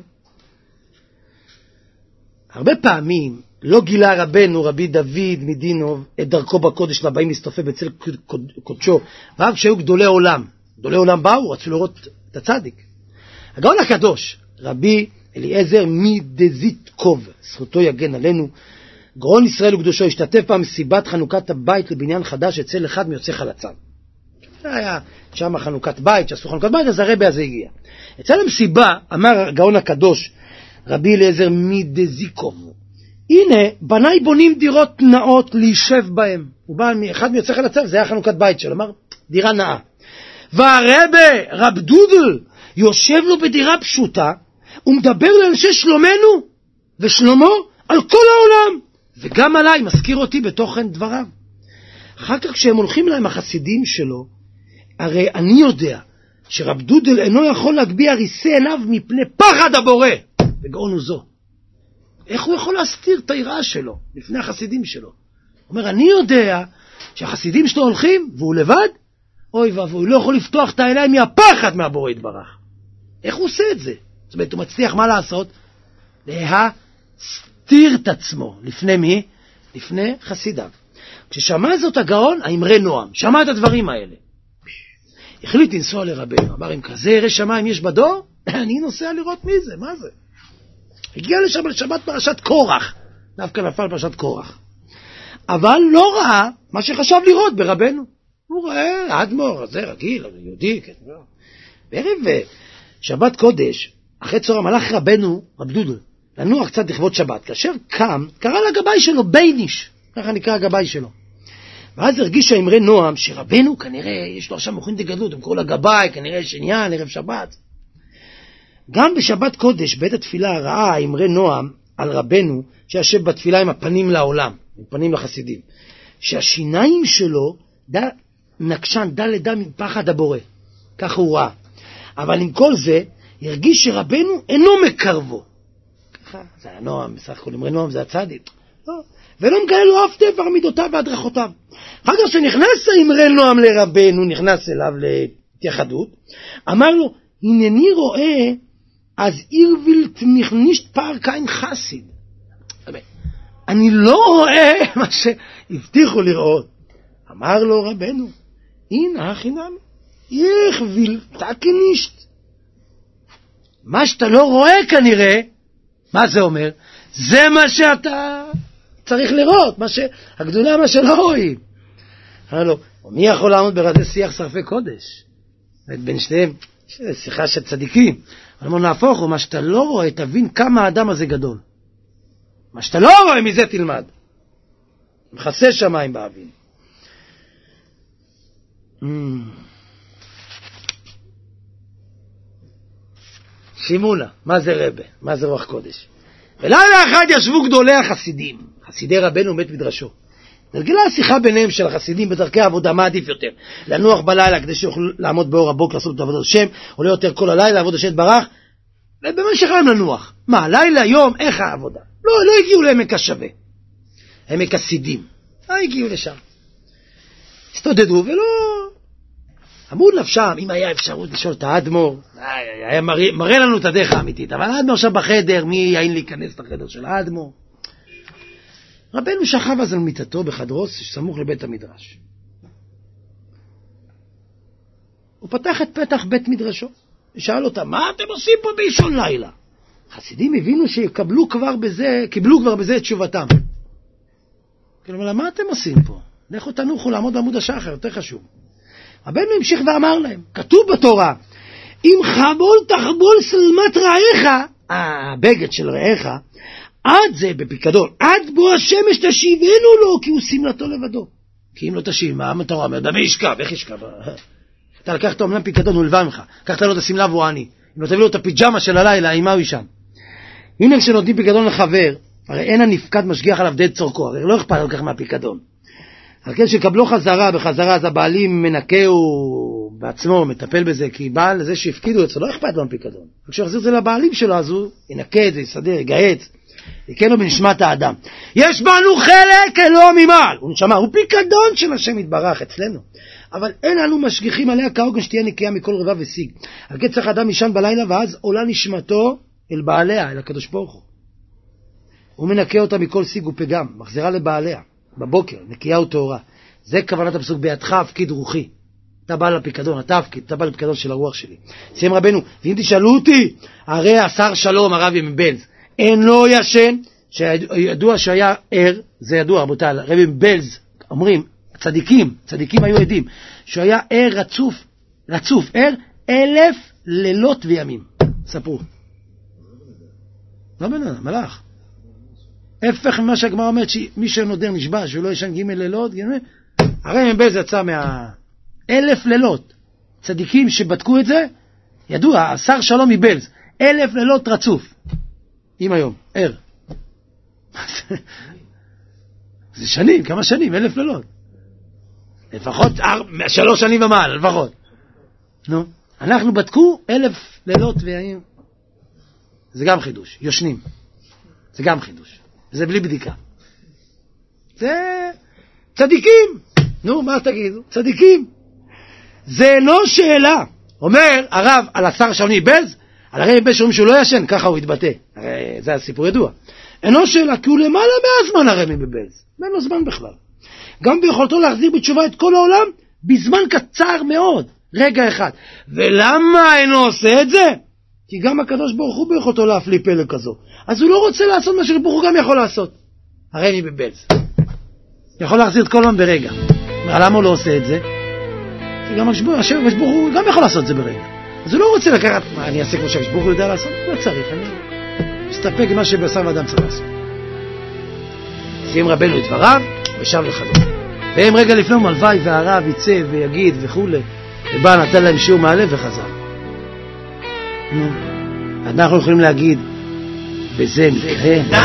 הרבה פעמים לא גילה רבנו רבי דוד מדינוב את דרכו בקודש לבאים להסתופף בצל קודשו, ואף שהיו גדולי עולם, גדולי עולם באו, רצו לראות את הצדיק. הגאון הקדוש, רבי אליעזר מדזיטקוב, זכותו יגן עלינו, גאון ישראל וקדושו, השתתף פעם מסיבת חנוכת הבית לבניין חדש אצל אחד מיוצאי חלציו. זה היה שם חנוכת בית, שעשו חנוכת בית, אז הרבי הזה הגיע. אצל המסיבה אמר הגאון הקדוש, רבי אליעזר מדזיקוב, הנה, בניי בונים דירות נאות להישב בהם. הוא בא מאחד מיוצא חלציו, זה היה חנוכת בית שלו, אמר, דירה נאה. והרבי, רב דודל, יושב לו בדירה פשוטה, ומדבר לאנשי שלומנו ושלומו על כל העולם, וגם עליי, מזכיר אותי בתוכן דבריו. אחר כך כשהם הולכים להם החסידים שלו, הרי אני יודע שרב דודל אינו יכול להגביה ריסי עיניו מפני פחד הבורא, וגאון הוא זו. איך הוא יכול להסתיר את היראה שלו לפני החסידים שלו? הוא אומר, אני יודע שהחסידים שלו הולכים והוא לבד, אוי ואבוי, הוא לא יכול לפתוח את העיניים מהפחד מהבורא יתברך. איך הוא עושה את זה? זאת אומרת, הוא מצליח מה לעשות? להסתיר את עצמו. לפני מי? לפני חסידיו. כששמע זאת הגאון, האמרי נועם, שמע את הדברים האלה. החליט לנסוע לרבנו, אמר, אם כזה ירא שמיים יש בדור, אני נוסע לראות מי זה, מה זה? הגיע לשם לשבת פרשת קורח, דווקא נפל פרשת קורח. אבל לא ראה מה שחשב לראות ברבנו. הוא ראה, אדמו"ר, זה רגיל, יהודי, כן. בערב שבת קודש, אחרי צהריים הלך רבנו, רב דודל, לנוח קצת לכבוד שבת. כאשר קם, קרא לגבאי שלו בייניש, ככה נקרא הגבאי שלו. ואז הרגיש האמרי נועם שרבנו כנראה יש לו עכשיו מוכין דגדלות, הם קראו לגבאי, כנראה יש עניין, ערב שבת. גם בשבת קודש, בעת התפילה, ראה האמרי נועם על רבנו שישב בתפילה עם הפנים לעולם, עם פנים לחסידים, שהשיניים שלו דה, נקשן, דה לדה מפחד הבורא. כך הוא ראה. אבל עם כל זה, הרגיש שרבנו אינו מקרבו. ככה, זה היה נועם, בסך הכל אמרי נועם זה הצדיק. לא. ולא מגלה לו אף דבר מידותיו והדרכותיו. אחר כך שנכנס האמרי נועם לרבנו, נכנס אליו להתייחדות, אמר לו, הנני רואה אז אירווילט נישט פער קיין חסיד. אני לא רואה מה שהבטיחו לראות. אמר לו רבנו, הנה החינם, איך וילתה כנישט. מה שאתה לא רואה כנראה, מה זה אומר? זה מה שאתה צריך לראות, מה שהגדולה מה שלא רואים. אמר לו, מי יכול לעמוד ברדי שיח שרפי קודש? בין שניהם, שיחה של צדיקים. אמרו, נהפוך הוא, מה שאתה לא רואה, תבין כמה האדם הזה גדול. מה שאתה לא רואה, מזה תלמד. מכסה שמיים באוויר. Mm. שימונה, מה זה רבה? מה זה רוח קודש? ולילה אחד ישבו גדולי החסידים, חסידי רבנו מת מדרשו. נרגלה השיחה ביניהם של החסידים בדרכי העבודה, מה עדיף יותר? לנוח בלילה כדי שיוכלו לעמוד באור הבוקר לעשות את עבודת השם, או לא יותר כל הלילה לעבוד השם ברח, ובמשך היום לנוח. מה, לילה, יום, איך העבודה? לא, לא הגיעו לעמק השווה. עמק הסידים. לא הגיעו לשם. הסתודדו ולא... אמרו נפשם, אם היה אפשרות לשאול את האדמו"ר, היה מראה, מראה לנו את הדרך האמיתית, אבל האדמו"ר שם בחדר, מי יעין להיכנס לחדר של האדמו"ר? רבנו שכב אז על מיטתו בחדרו סמוך לבית המדרש. הוא פתח את פתח בית מדרשו, ושאל אותם, מה אתם עושים פה באישון לילה? חסידים הבינו שיקבלו כבר בזה, קיבלו כבר בזה את תשובתם. כלומר, מה אתם עושים פה? לכו תנוחו לעמוד בעמוד השחר, יותר חשוב. רבנו המשיך ואמר להם, כתוב בתורה, אם חבול תחבול שלמת רעיך, הבגד של רעיך, עד זה בפיקדון, עד בו השמש תשיבנו לו, כי הוא שמלתו לבדו. כי אם לא תשיב, מה אתה אומר? דמי ישכב, איך ישכב? אתה לקחת אותו אמנם פיקדון, הוא לבא ממך, קחת לו את השמלה והוא עני. אם לא תביא לו את הפיג'מה של הלילה, עם מה הוא ישן? הנה כשנותנים פיקדון לחבר, הרי אין הנפקד משגיח עליו דד צורכו, הרי לא אכפת לכך מהפיקדון. על כן שקבלו חזרה, בחזרה אז הבעלים מנקהו בעצמו, מטפל בזה, כי בעל זה שהפקידו אצלו, לא אכפת לו מהפיקדון. כשהחזיר את זה לבעלים שלו, אז הוא ינקה את זה, יסדר, יגהץ, יקה לו בנשמת האדם. יש בנו חלק אלוה ממעל. הוא נשמע, הוא פיקדון של השם יתברך אצלנו. אבל אין אנו משגיחים עליה כהוגן שתהיה נקייה מכל רבב ושיג. על כן צריך אדם ישן בלילה, ואז עולה נשמתו אל בעליה, אל הקדוש ברוך הוא. הוא מנקה אותה מכל שיג ופגם, מחזירה לבעליה, בבוקר, נקייה וטהורה. זה כוונת הפסוק, בידך הפקיד רוחי. אתה בא לפיקדון, אתה הפקיד, אתה בא לפיקדון של הרוח שלי. סיים רבנו, ואם תשאלו אותי, הרי השר שלום, הרב מבלז, אינו ישן, שידוע שהיה ער, זה ידוע רבותי, רבי מבלז, אומרים, צדיקים, צדיקים היו עדים, שהוא היה ער רצוף, רצוף, ער אלף לילות וימים. ספרו. לא בנה, מלאך. הפך ממה שהגמרא אומרת, שמי שנודר נשבע, שהוא לא ישן ג' לילות, הרי מבלז יצא מה... אלף לילות. צדיקים שבדקו את זה, ידוע, השר שלום מבלז, אלף לילות רצוף. אם היום, ער. זה שנים, כמה שנים, אלף לילות. לפחות שלוש שנים ומעלה, לפחות. נו, אנחנו בדקו אלף לילות וימים. זה גם חידוש, יושנים. זה גם חידוש. זה בלי בדיקה. זה צדיקים. נו, מה תגידו? צדיקים. זה אינו שאלה. אומר הרב על השר שלום מבלז, על הרי מבלז שאומרים שהוא לא ישן, ככה הוא התבטא. הרי זה הסיפור ידוע. אינו שאלה, כי הוא למעלה מהזמן הרי מבלז. אין לו זמן בכלל. גם ביכולתו להחזיר בתשובה את כל העולם, בזמן קצר מאוד, רגע אחד. ולמה אינו עושה את זה? כי גם הקדוש ברוך הוא ביכולתו להפליא פלא כזו. אז הוא לא רוצה לעשות מה שברוך הוא גם יכול לעשות. הרי מבלז. יכול להחזיר את כל העולם ברגע. למה הוא לא עושה את זה? כי גם השם ברוך הוא גם יכול לעשות את זה ברגע. אז הוא לא רוצה לקחת, מה, אני אעשה כמו שהשברוך הוא יודע לעשות? לא צריך, אני מסתפק מה שבשר ואדם צריך לעשות. סיים רבנו את דבריו, ושב לחזור. והם רגע לפני מלוואי והרב יצא ויגיד וכו', ובא נתן להם שיעור מהלב וחזר. נו, אנחנו יכולים להגיד, בזה מקרה.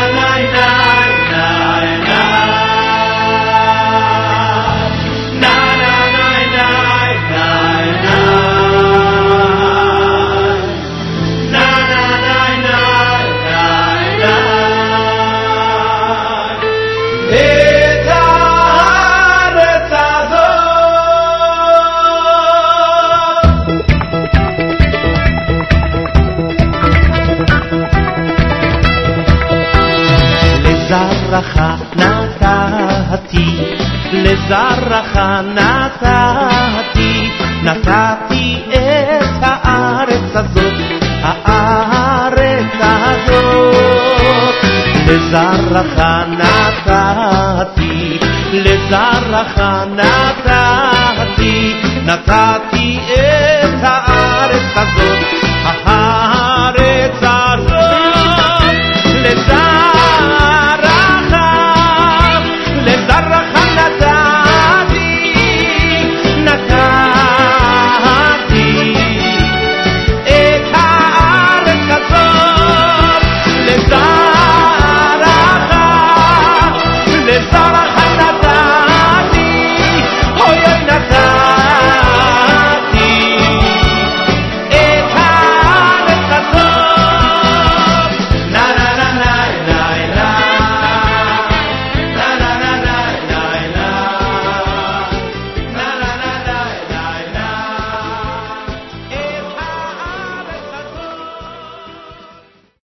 לזרעך נתתי, לזרעך נתתי, נתתי את הארץ הזאת, הארץ הזאת. לזרעך נתתי, לזרעך נתתי, נתתי את הארץ הזאת,